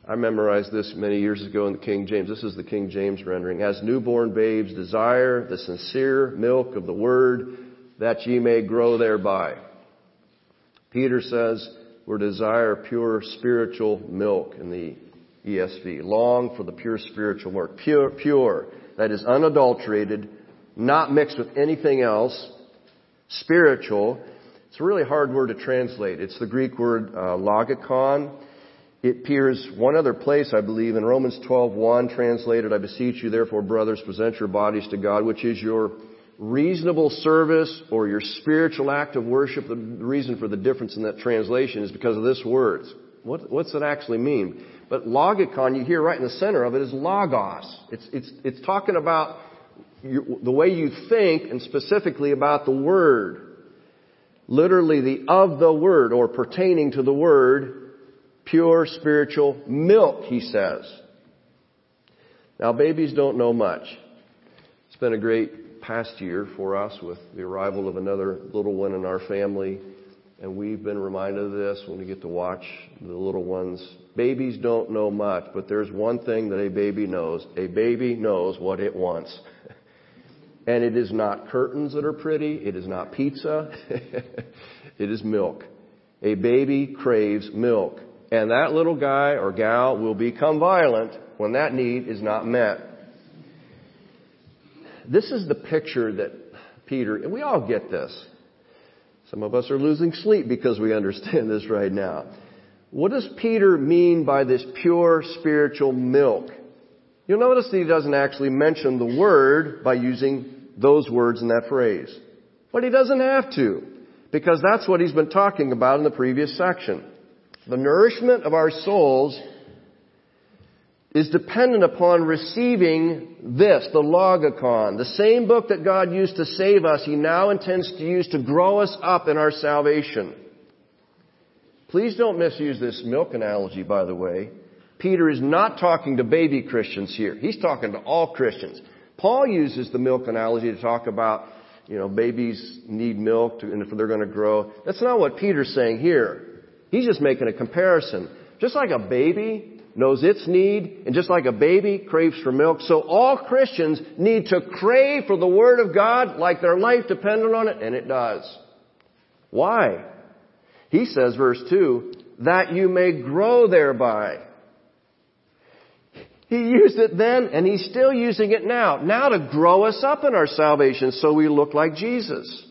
I memorized this many years ago in the King James. This is the King James rendering. As newborn babes desire the sincere milk of the word, that ye may grow thereby. Peter says we desire pure spiritual milk in the E S V. Long for the pure spiritual milk. Pure, pure. That is unadulterated, not mixed with anything else. Spiritual. It's a really hard word to translate. It's the Greek word uh, logikon. It appears one other place, I believe, in Romans twelve one, translated, I beseech you, therefore, brothers, present your bodies to God, which is your reasonable service or your spiritual act of worship. The reason for the difference in that translation is because of this word. What, what's it actually mean? But logikon, you hear right in the center of it, is logos. It's, it's, it's talking about your, the way you think, and specifically about the word. Literally the of the word, or pertaining to the word. Pure spiritual milk, he says. Now, babies don't know much. It's been a great past year for us with the arrival of another little one in our family. And we've been reminded of this when we get to watch the little ones. Babies don't know much, but there's one thing that a baby knows. A baby knows what it wants. And it is not curtains that are pretty. It is not pizza. It is milk. A baby craves milk. And that little guy or gal will become violent when that need is not met. This is the picture that Peter, and we all get this. Some of us are losing sleep because we understand this right now. What does Peter mean by this pure spiritual milk? You'll notice that he doesn't actually mention the word by using those words in that phrase. But he doesn't have to, because that's what he's been talking about in the previous section. The nourishment of our souls is dependent upon receiving this, the logikon. The same book that God used to save us, He now intends to use to grow us up in our salvation. Please don't misuse this milk analogy, by the way. Peter is not talking to baby Christians here. He's talking to all Christians. Paul uses the milk analogy to talk about, you know, babies need milk to, and if they're going to grow. That's not what Peter's saying here. He's just making a comparison. Just like a baby knows its need, and just like a baby craves for milk, so all Christians need to crave for the Word of God like their life depended on it, and it does. Why? He says, verse two, that you may grow thereby. He used it then, and He's still using it now. Now to grow us up in our salvation so we look like Jesus.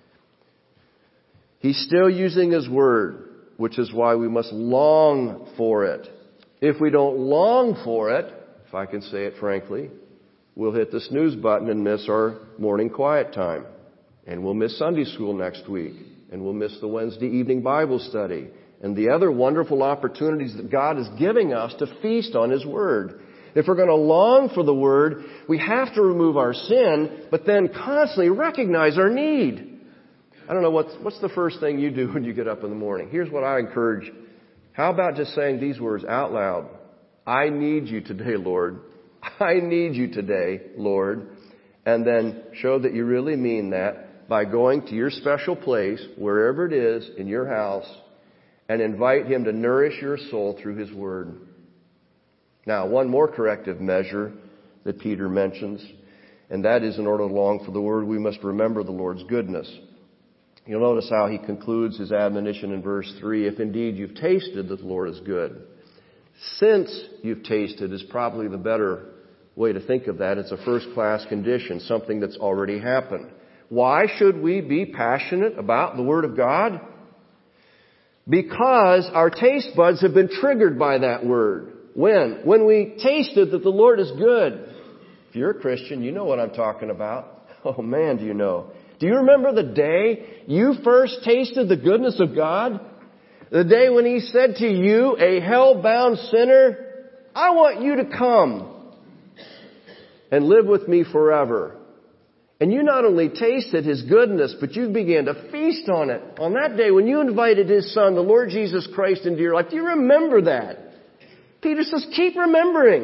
He's still using His Word, which is why we must long for it. If we don't long for it, if I can say it frankly, we'll hit the snooze button and miss our morning quiet time. And we'll miss Sunday school next week. And we'll miss the Wednesday evening Bible study. And the other wonderful opportunities that God is giving us to feast on His Word. If we're going to long for the Word, we have to remove our sin, but then constantly recognize our need. I don't know, what's, what's the first thing you do when you get up in the morning? Here's what I encourage. How about just saying these words out loud? I need you today, Lord. I need you today, Lord. And then show that you really mean that by going to your special place, wherever it is in your house, and invite Him to nourish your soul through His Word. Now, one more corrective measure that Peter mentions, and that is in order to long for the Word, we must remember the Lord's goodness. You'll notice how he concludes his admonition in verse three. If indeed you've tasted that the Lord is good. Since you've tasted is probably the better way to think of that. It's a first-class condition, something that's already happened. Why should we be passionate about the Word of God? Because our taste buds have been triggered by that Word. When? When we tasted that the Lord is good. If you're a Christian, you know what I'm talking about. Oh man, do you know. Do you remember the day you first tasted the goodness of God? The day when He said to you, a hell-bound sinner, I want you to come and live with me forever. And you not only tasted His goodness, but you began to feast on it. On that day when you invited His Son, the Lord Jesus Christ, into your life. Do you remember that? Peter says, keep remembering.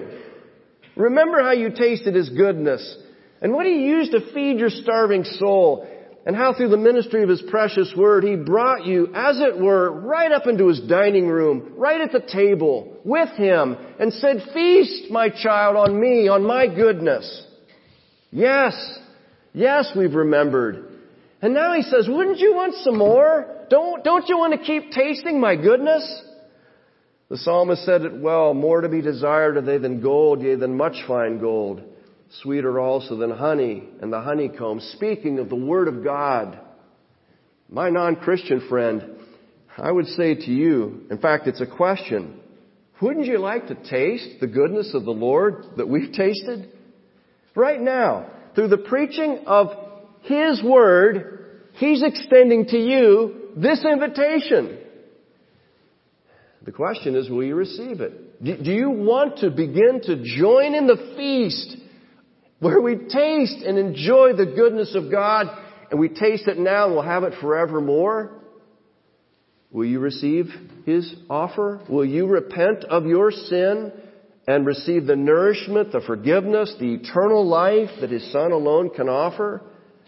Remember how you tasted His goodness. And what He used to feed your starving soul. and how through the ministry of His precious Word, He brought you, as it were, right up into His dining room, right at the table, with Him, and said, "Feast, my child, on me, on my goodness." Yes, yes, we've remembered. And now He says, wouldn't you want some more? Don't, don't you want to keep tasting my goodness? The psalmist said it well, "More to be desired are they than gold, yea, than much fine gold. Sweeter also than honey and the honeycomb." Speaking of the Word of God. My non-Christian friend, I would say to you, in fact, it's a question, wouldn't you like to taste the goodness of the Lord that we've tasted? Right now, through the preaching of His Word, He's extending to you this invitation. The question is, will you receive it? Do you want to begin to join in the feast where we taste and enjoy the goodness of God, and we taste it now and we'll have it forevermore? Will you receive His offer? Will you repent of your sin and receive the nourishment, the forgiveness, the eternal life that His Son alone can offer?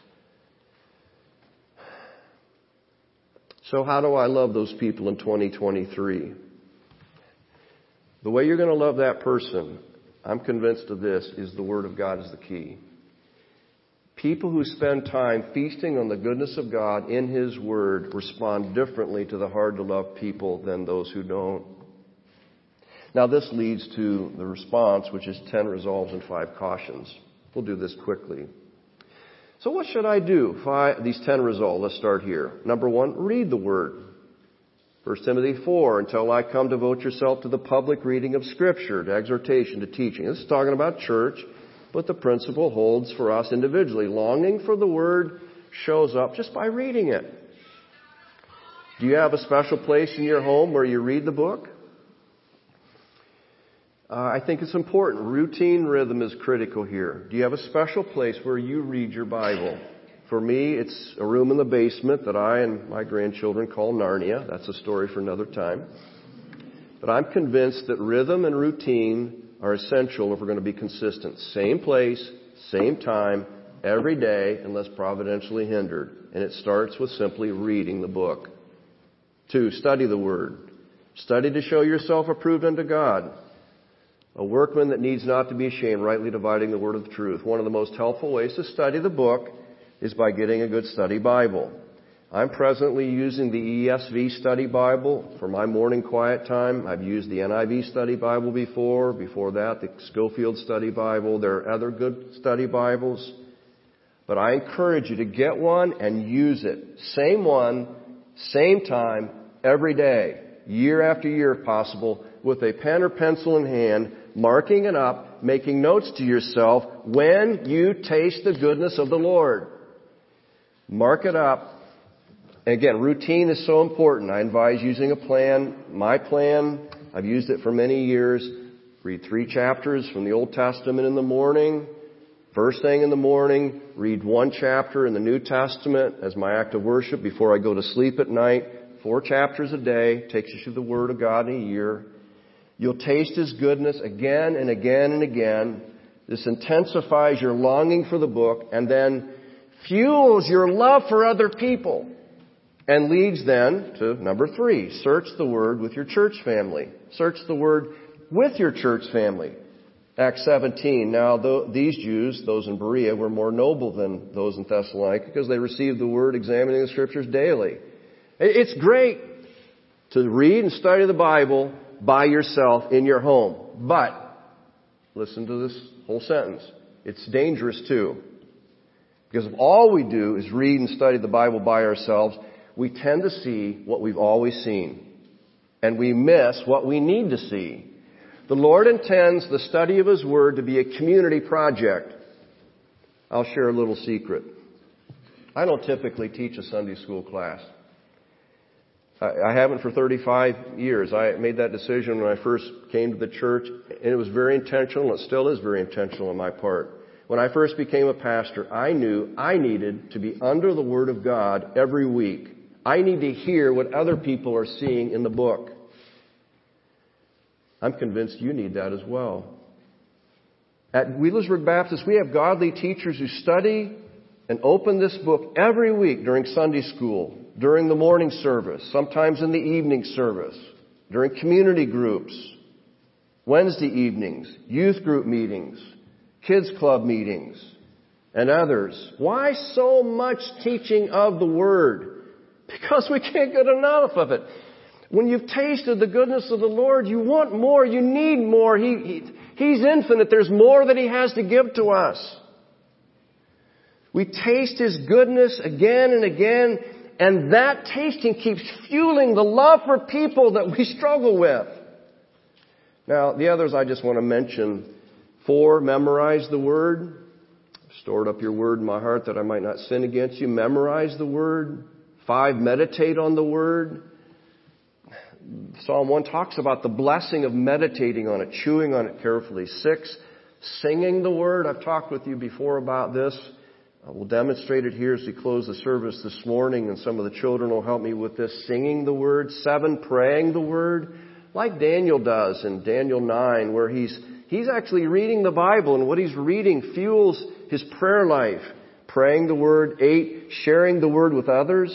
So how do I love those people in twenty twenty-three? The way you're going to love that person, I'm convinced of this, is the Word of God is the key. People who spend time feasting on the goodness of God in His Word respond differently to the hard-to-love people than those who don't. Now this leads to the response, which is ten resolves and five cautions. We'll do this quickly. So what should I do? Five, these ten resolves. Let's start here. Number one, read the Word. First Timothy four, "Until I come, devote yourself to the public reading of Scripture, to exhortation, to teaching." This is talking about church, but the principle holds for us individually. Longing for the Word shows up just by reading it. Do you have a special place in your home where you read the book? Uh, I think it's important. Routine rhythm is critical here. Do you have a special place where you read your Bible? For me, it's a room in the basement that I and my grandchildren call Narnia. That's a story for another time. But I'm convinced that rhythm and routine are essential if we're going to be consistent. Same place, same time, every day, unless providentially hindered. And it starts with simply reading the book. Two, study the Word. Study to show yourself approved unto God. A workman that needs not to be ashamed, rightly dividing the word of the truth. One of the most helpful ways to study the book is by getting a good study Bible. I'm presently using the E S V Study Bible for my morning quiet time. I've used the N I V Study Bible before. Before that, the Schofield Study Bible. There are other good study Bibles. But I encourage you to get one and use it. Same one, same time, every day, year after year if possible, with a pen or pencil in hand, marking it up, making notes to yourself when you taste the goodness of the Lord. Mark it up. Again, routine is so important. I advise using a plan. My plan, I've used it for many years. Read three chapters from the Old Testament in the morning. First thing in the morning, read one chapter in the New Testament as my act of worship before I go to sleep at night. Four chapters a day takes you through the Word of God in a year. You'll taste His goodness again and again and again. This intensifies your longing for the book and then fuels your love for other people. And leads then to number three, search the Word with your church family. Search the Word with your church family. Acts seventeen, now these Jews, those in Berea, were more noble than those in Thessalonica because they received the Word examining the Scriptures daily. It's great to read and study the Bible by yourself in your home. But, listen to this whole sentence, it's dangerous too. Because if all we do is read and study the Bible by ourselves, we tend to see what we've always seen. And we miss what we need to see. The Lord intends the study of His Word to be a community project. I'll share a little secret. I don't typically teach a Sunday school class. I haven't for thirty-five years. I made that decision when I first came to the church, and it was very intentional, and it still is very intentional on my part. When I first became a pastor, I knew I needed to be under the Word of God every week. I need to hear what other people are seeing in the book. I'm convinced you need that as well. At Wheelersburg Baptist, we have godly teachers who study and open this book every week during Sunday school, during the morning service, sometimes in the evening service, during community groups, Wednesday evenings, youth group meetings, kids club meetings, and others. Why so much teaching of the Word? Because we can't get enough of it. When you've tasted the goodness of the Lord, you want more, you need more. He, he, He's infinite. There's more that He has to give to us. We taste His goodness again and again, and that tasting keeps fueling the love for people that we struggle with. Now, the others I just want to mention. Four, memorize the Word. Stored up your Word in my heart that I might not sin against you. Memorize the Word. Five, meditate on the Word. Psalm one talks about the blessing of meditating on it, chewing on it carefully. Six, singing the Word. I've talked with you before about this. We'll demonstrate it here as we close the service this morning, and some of the children will help me with this. Singing the Word. Seven, praying the Word. Like Daniel does in Daniel nine, where he's he's actually reading the Bible, and what he's reading fuels his prayer life. Praying the Word. Eight, sharing the Word with others.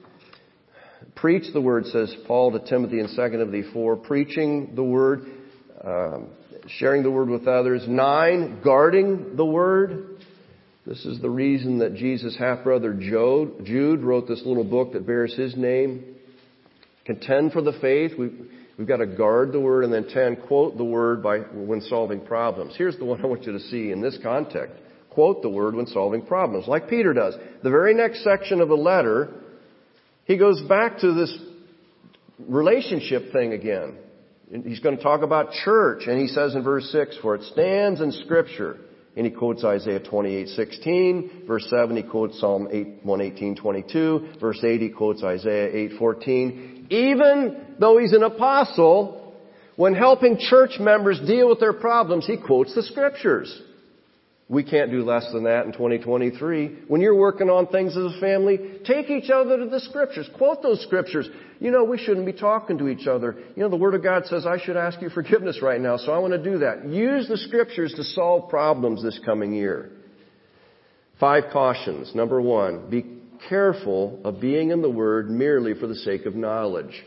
Preach the Word, says Paul to Timothy in Second Timothy four. Preaching the Word. Um, sharing the Word with others. Nine, guarding the Word. This is the reason that Jesus' half-brother Jude wrote this little book that bears his name. Contend for the faith. We, we've got to guard the Word. And then ten, quote the Word by when solving problems. Here's the one I want you to see in this context. Quote the Word when solving problems, like Peter does. The very next section of the letter, he goes back to this relationship thing again. He's going to talk about church, and he says in verse six, for it stands in Scripture. And he quotes Isaiah twenty-eight sixteen. Verse seven, he quotes Psalm one eighteen twenty-two. Verse eight, he quotes Isaiah eight fourteen. Even though he's an apostle, when helping church members deal with their problems, he quotes the Scriptures. We can't do less than that in twenty twenty-three. When you're working on things as a family, take each other to the Scriptures. Quote those Scriptures. You know, we shouldn't be talking to each other. You know, the Word of God says, I should ask you forgiveness right now, so I want to do that. Use the Scriptures to solve problems this coming year. Five cautions. Number one, be careful of being in the Word merely for the sake of knowledge.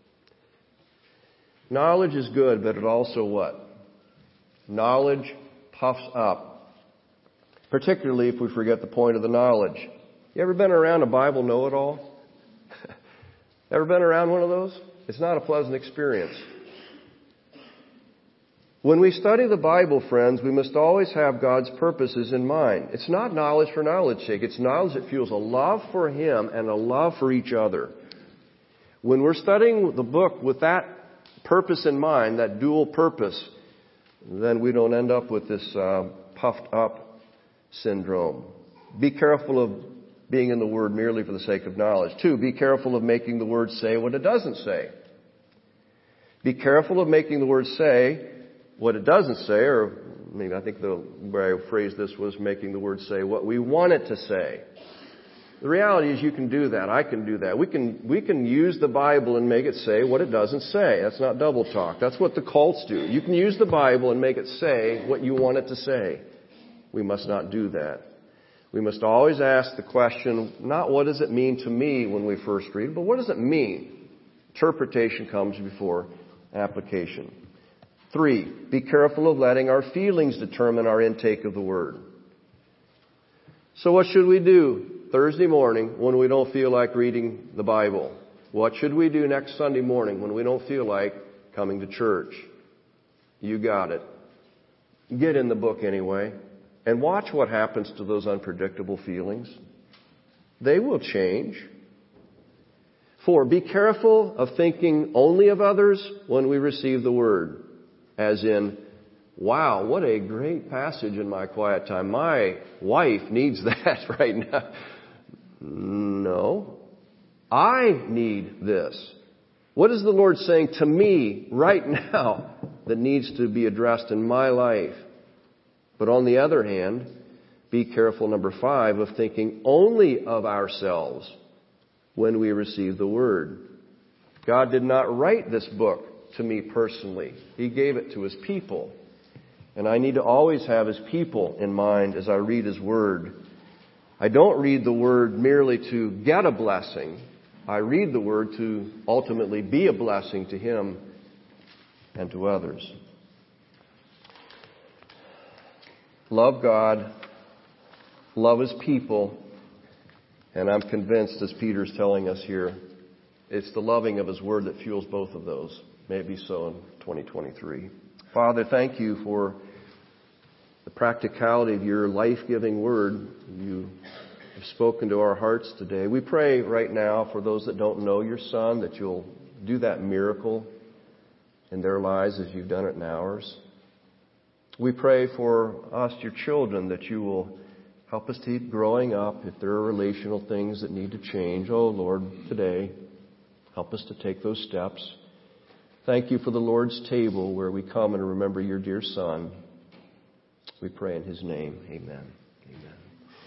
Knowledge is good, but it also what? Knowledge puffs up. Particularly if we forget the point of the knowledge. You ever been around a Bible know-it-all? Ever been around one of those? It's not a pleasant experience. When we study the Bible, friends, we must always have God's purposes in mind. It's not knowledge for knowledge's sake. It's knowledge that fuels a love for Him and a love for each other. When we're studying the book with that purpose in mind, that dual purpose, then we don't end up with this uh, puffed up syndrome. Be careful of being in the Word merely for the sake of knowledge. Two, be careful of making the Word say what it doesn't say. Be careful of making the Word say what it doesn't say, or maybe I think the way I phrased this was making the Word say what we want it to say. The reality is you can do that. I can do that. We can, we can use the Bible and make it say what it doesn't say. That's not double talk. That's what the cults do. You can use the Bible and make it say what you want it to say. We must not do that. We must always ask the question, not what does it mean to me when we first read, but what does it mean? Interpretation comes before application. Three, be careful of letting our feelings determine our intake of the Word. So what should we do Thursday morning when we don't feel like reading the Bible? What should we do next Sunday morning when we don't feel like coming to church? You got it. Get in the book anyway. And watch what happens to those unpredictable feelings. They will change. Four, be careful of thinking only of others when we receive the Word. As in, wow, what a great passage in my quiet time. My wife needs that right now. No. I need this. What is the Lord saying to me right now that needs to be addressed in my life? But on the other hand, be careful, number five, of thinking only of ourselves when we receive the Word. God did not write this book to me personally. He gave it to His people. And I need to always have His people in mind as I read His Word. I don't read the Word merely to get a blessing. I read the Word to ultimately be a blessing to Him and to others. Love God, love His people, and I'm convinced, as Peter's telling us here, it's the loving of His Word that fuels both of those. May it be so in twenty twenty-three. Father, thank You for the practicality of Your life-giving Word. You have spoken to our hearts today. We pray right now for those that don't know Your Son, that You'll do that miracle in their lives as You've done it in ours. We pray for us, Your children, that You will help us to keep growing up if there are relational things that need to change. Oh, Lord, today, help us to take those steps. Thank You for the Lord's table where we come and remember Your dear Son. We pray in His name. Amen. Amen.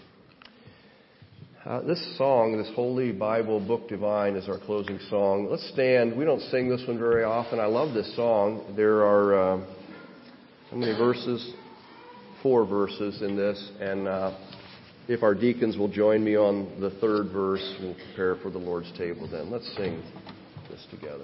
Uh, this song, this Holy Bible Book Divine, is our closing song. Let's stand. We don't sing this one very often. I love this song. There are... Uh, How many verses? Four verses in this. And uh, if our deacons will join me on the third verse, we'll prepare for the Lord's table then. Let's sing this together.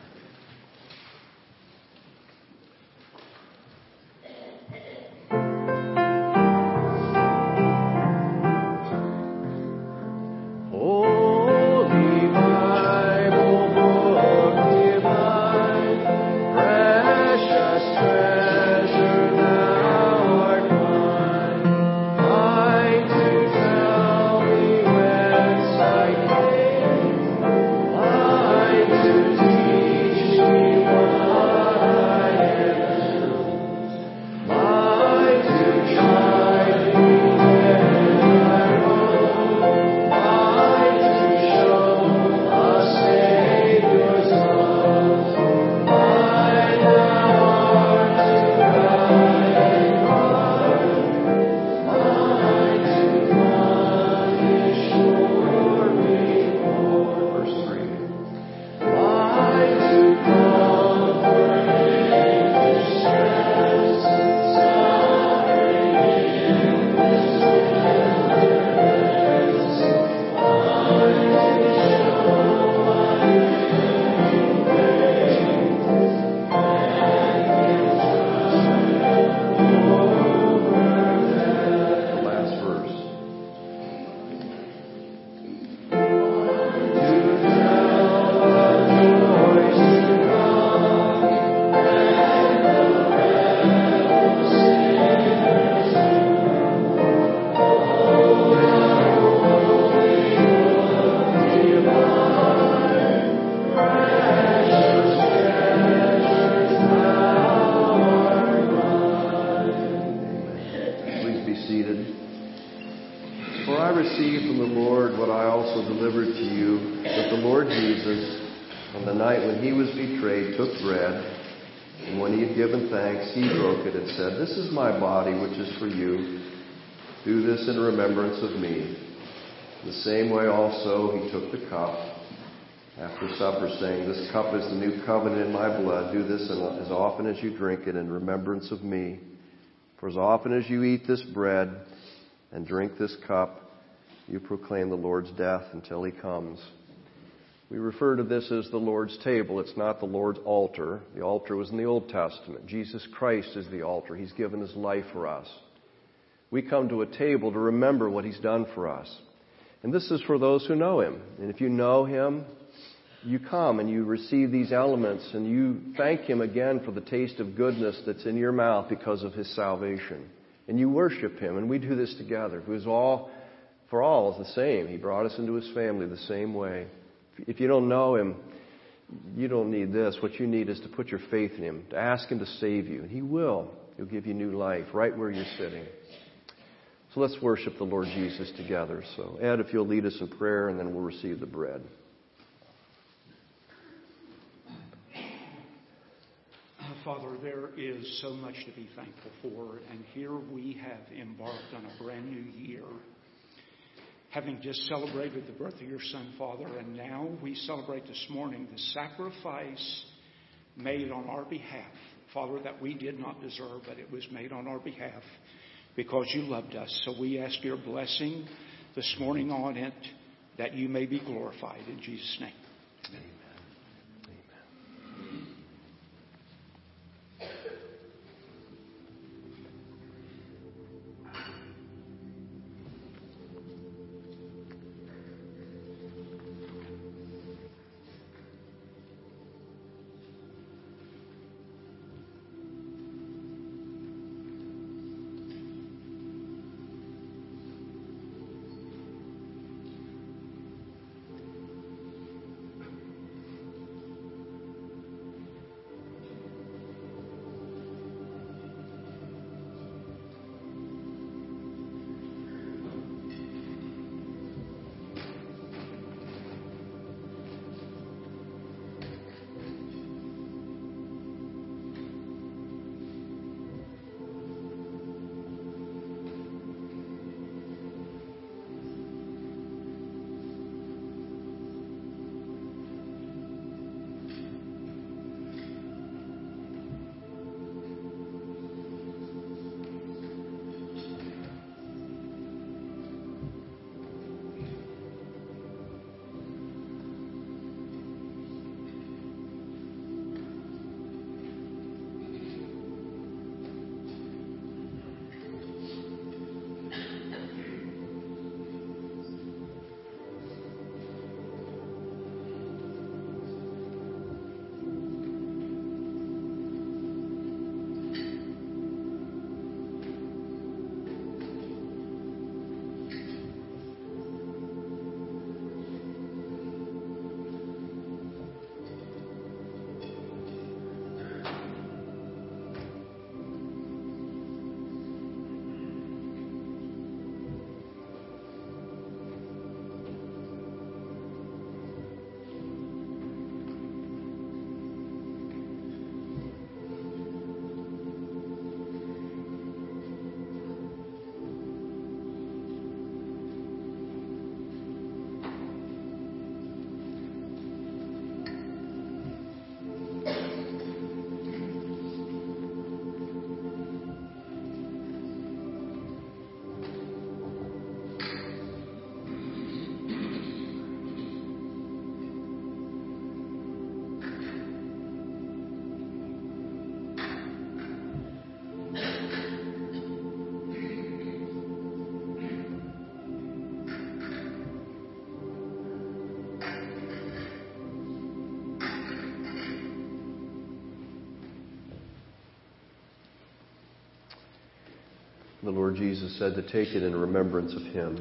This is my body, which is for you. Do this in remembrance of me. The same way also he took the cup after supper, saying, This cup is the new covenant in my blood. Do this as often as you drink it in remembrance of me. For as often as you eat this bread and drink this cup, you proclaim the Lord's death until He comes. We refer to this as the Lord's table. It's not the Lord's altar. The altar was in the Old Testament. Jesus Christ is the altar. He's given His life for us. We come to a table to remember what He's done for us. And this is for those who know Him. And if you know Him, you come and you receive these elements and you thank Him again for the taste of goodness that's in your mouth because of His salvation. And you worship Him. And we do this together. It was all, for all, is the same. He brought us into His family the same way. If you don't know Him, you don't need this. What you need is to put your faith in Him, to ask Him to save you. And He will. He'll give you new life right where you're sitting. So let's worship the Lord Jesus together. So Ed, if you'll lead us in prayer, and then we'll receive the bread. Father, there is so much to be thankful for. And here we have embarked on a brand new year, having just celebrated the birth of your Son, Father, and now we celebrate this morning the sacrifice made on our behalf, Father, that we did not deserve, but it was made on our behalf because you loved us. So we ask your blessing this morning on it, that you may be glorified. In Jesus' name. Amen. The Lord Jesus said to take it in remembrance of Him.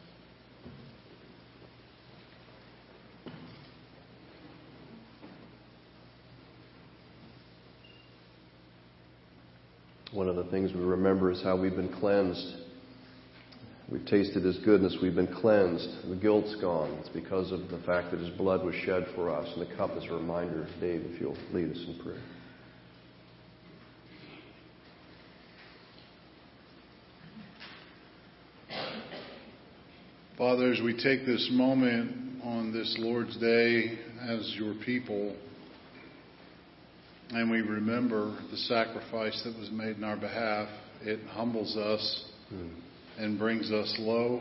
One of the things we remember is how we've been cleansed. We've tasted His goodness. We've been cleansed. The guilt's gone. It's because of the fact that His blood was shed for us. And the cup is a reminder. Dave, if you'll lead us in prayer. Father, as we take this moment on this Lord's Day as your people, and we remember the sacrifice that was made in our behalf, it humbles us mm. and brings us low.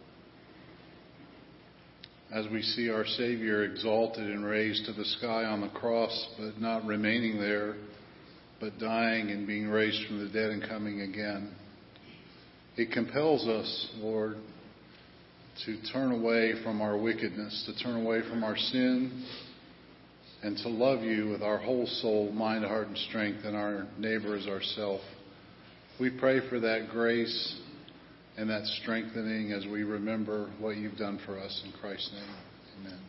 As we see our Savior exalted and raised to the sky on the cross, but not remaining there, but dying and being raised from the dead and coming again. It compels us, Lord, to turn away from our wickedness, to turn away from our sin, and to love you with our whole soul, mind, heart, and strength, and our neighbor as ourself. We pray for that grace and that strengthening as we remember what you've done for us. In Christ's name, amen.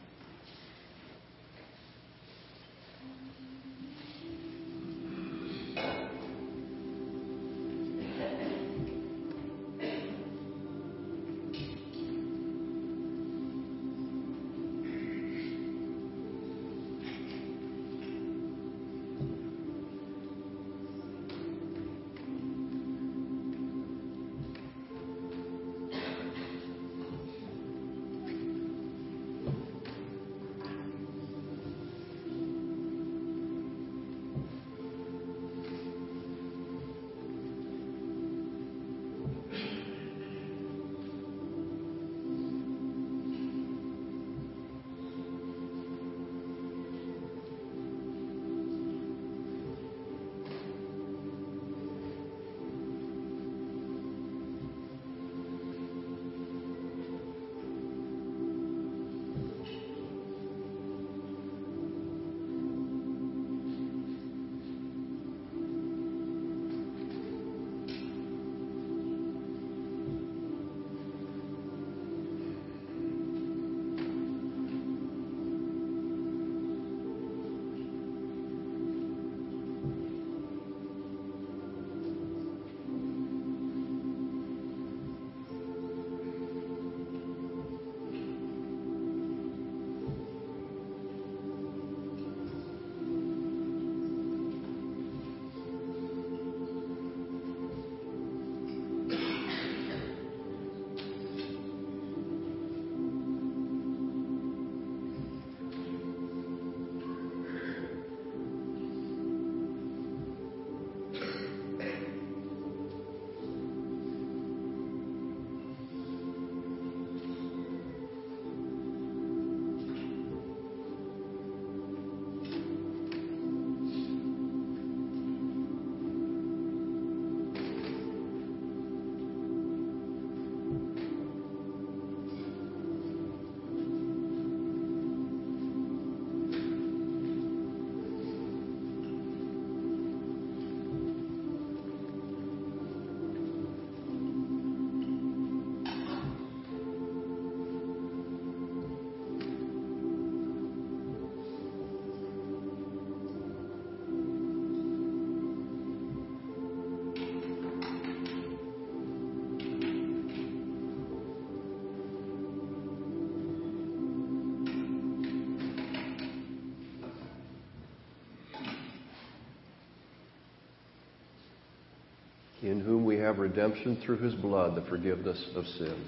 in whom we have redemption through His blood, the forgiveness of sins.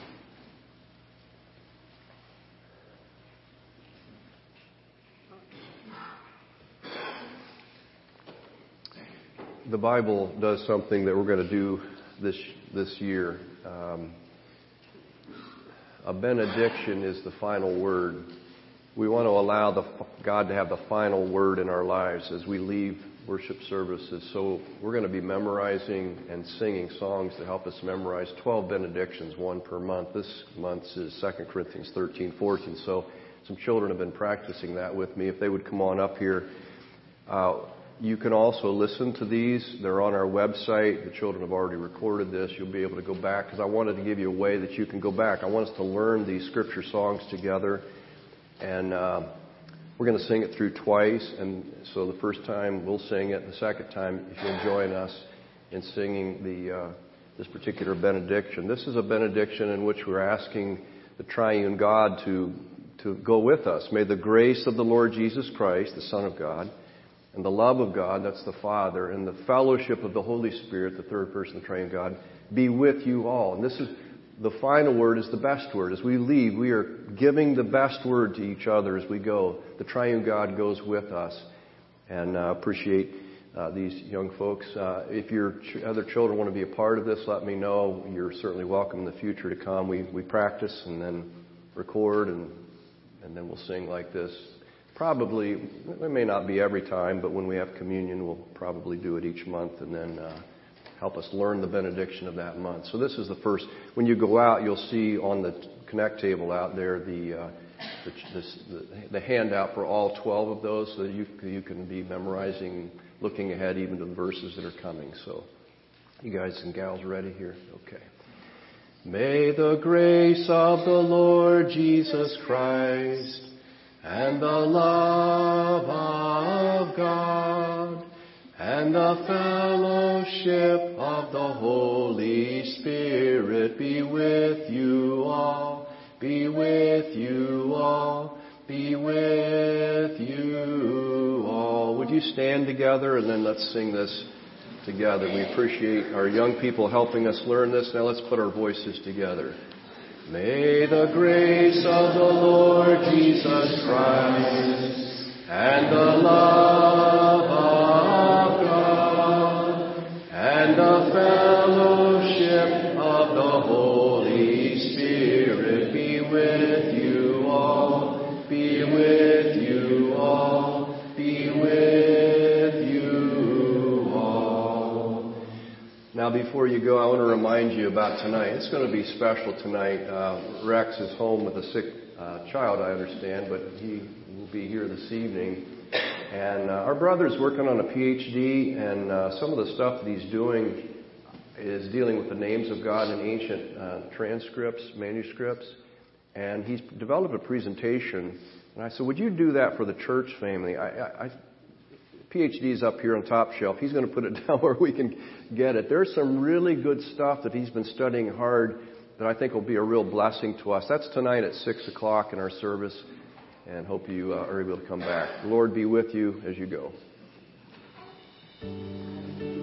The Bible does something that we're going to do this this year. Um, a benediction is the final word. We want to allow the, God to have the final word in our lives as we leave worship services. So we're going to be memorizing and singing songs to help us memorize twelve benedictions, one per month. This month is Second Corinthians thirteen, fourteen. So some children have been practicing that with me. If they would come on up here. Uh, You can also listen to these. They're on our website. The children have already recorded this. You'll be able to go back because I wanted to give you a way that you can go back. I want us to learn these scripture songs together. And uh, we're going to sing it through twice. And so the first time we'll sing it. The second time, if you'll join us in singing the uh, this particular benediction. This is a benediction in which we're asking the triune God to, to go with us. May the grace of the Lord Jesus Christ, the Son of God, and the love of God, that's the Father, and the fellowship of the Holy Spirit, the third person of the triune God, be with you all. And this is, the final word is the best word. As we leave, we are giving the best word to each other as we go. The triune God goes with us. And I uh, appreciate uh, these young folks. Uh, if your ch- other children want to be a part of this, let me know. You're certainly welcome in the future to come. We, we practice and then record, and, and then we'll sing like this. Probably, it may not be every time, but when we have communion, we'll probably do it each month and then uh, help us learn the benediction of that month. So this is the first. When you go out, you'll see on the Connect table out there the uh, the, this, the, the handout for all twelve of those so that you, you can be memorizing, looking ahead even to the verses that are coming. So you guys and gals ready here? Okay. May the grace of the Lord Jesus Christ and the love of God, and the fellowship of the Holy Spirit be with you all, be with you all, be with you all. Would you stand together and then let's sing this together. We appreciate our young people helping us learn this. Now let's put our voices together. May the grace of the Lord Jesus Christ and the love of God and the fellowship of the Holy Spirit be with you all, be with you all, be with you all. Now before you go, I want to remind you about tonight. It's going to be special tonight. Uh, Rex is home with a sick uh, child, I understand, but he will be here this evening. And uh, our brother's working on a P H D, and uh, some of the stuff that he's doing is dealing with the names of God in ancient uh, transcripts, manuscripts. And he's developed a presentation. And I said, would you do that for the church family? I, I, I P H D's up here on top shelf. He's going to put it down where we can get it. There's some really good stuff that he's been studying hard that I think will be a real blessing to us. That's tonight at six o'clock in our service, and hope you uh, are able to come back. The Lord be with you as you go.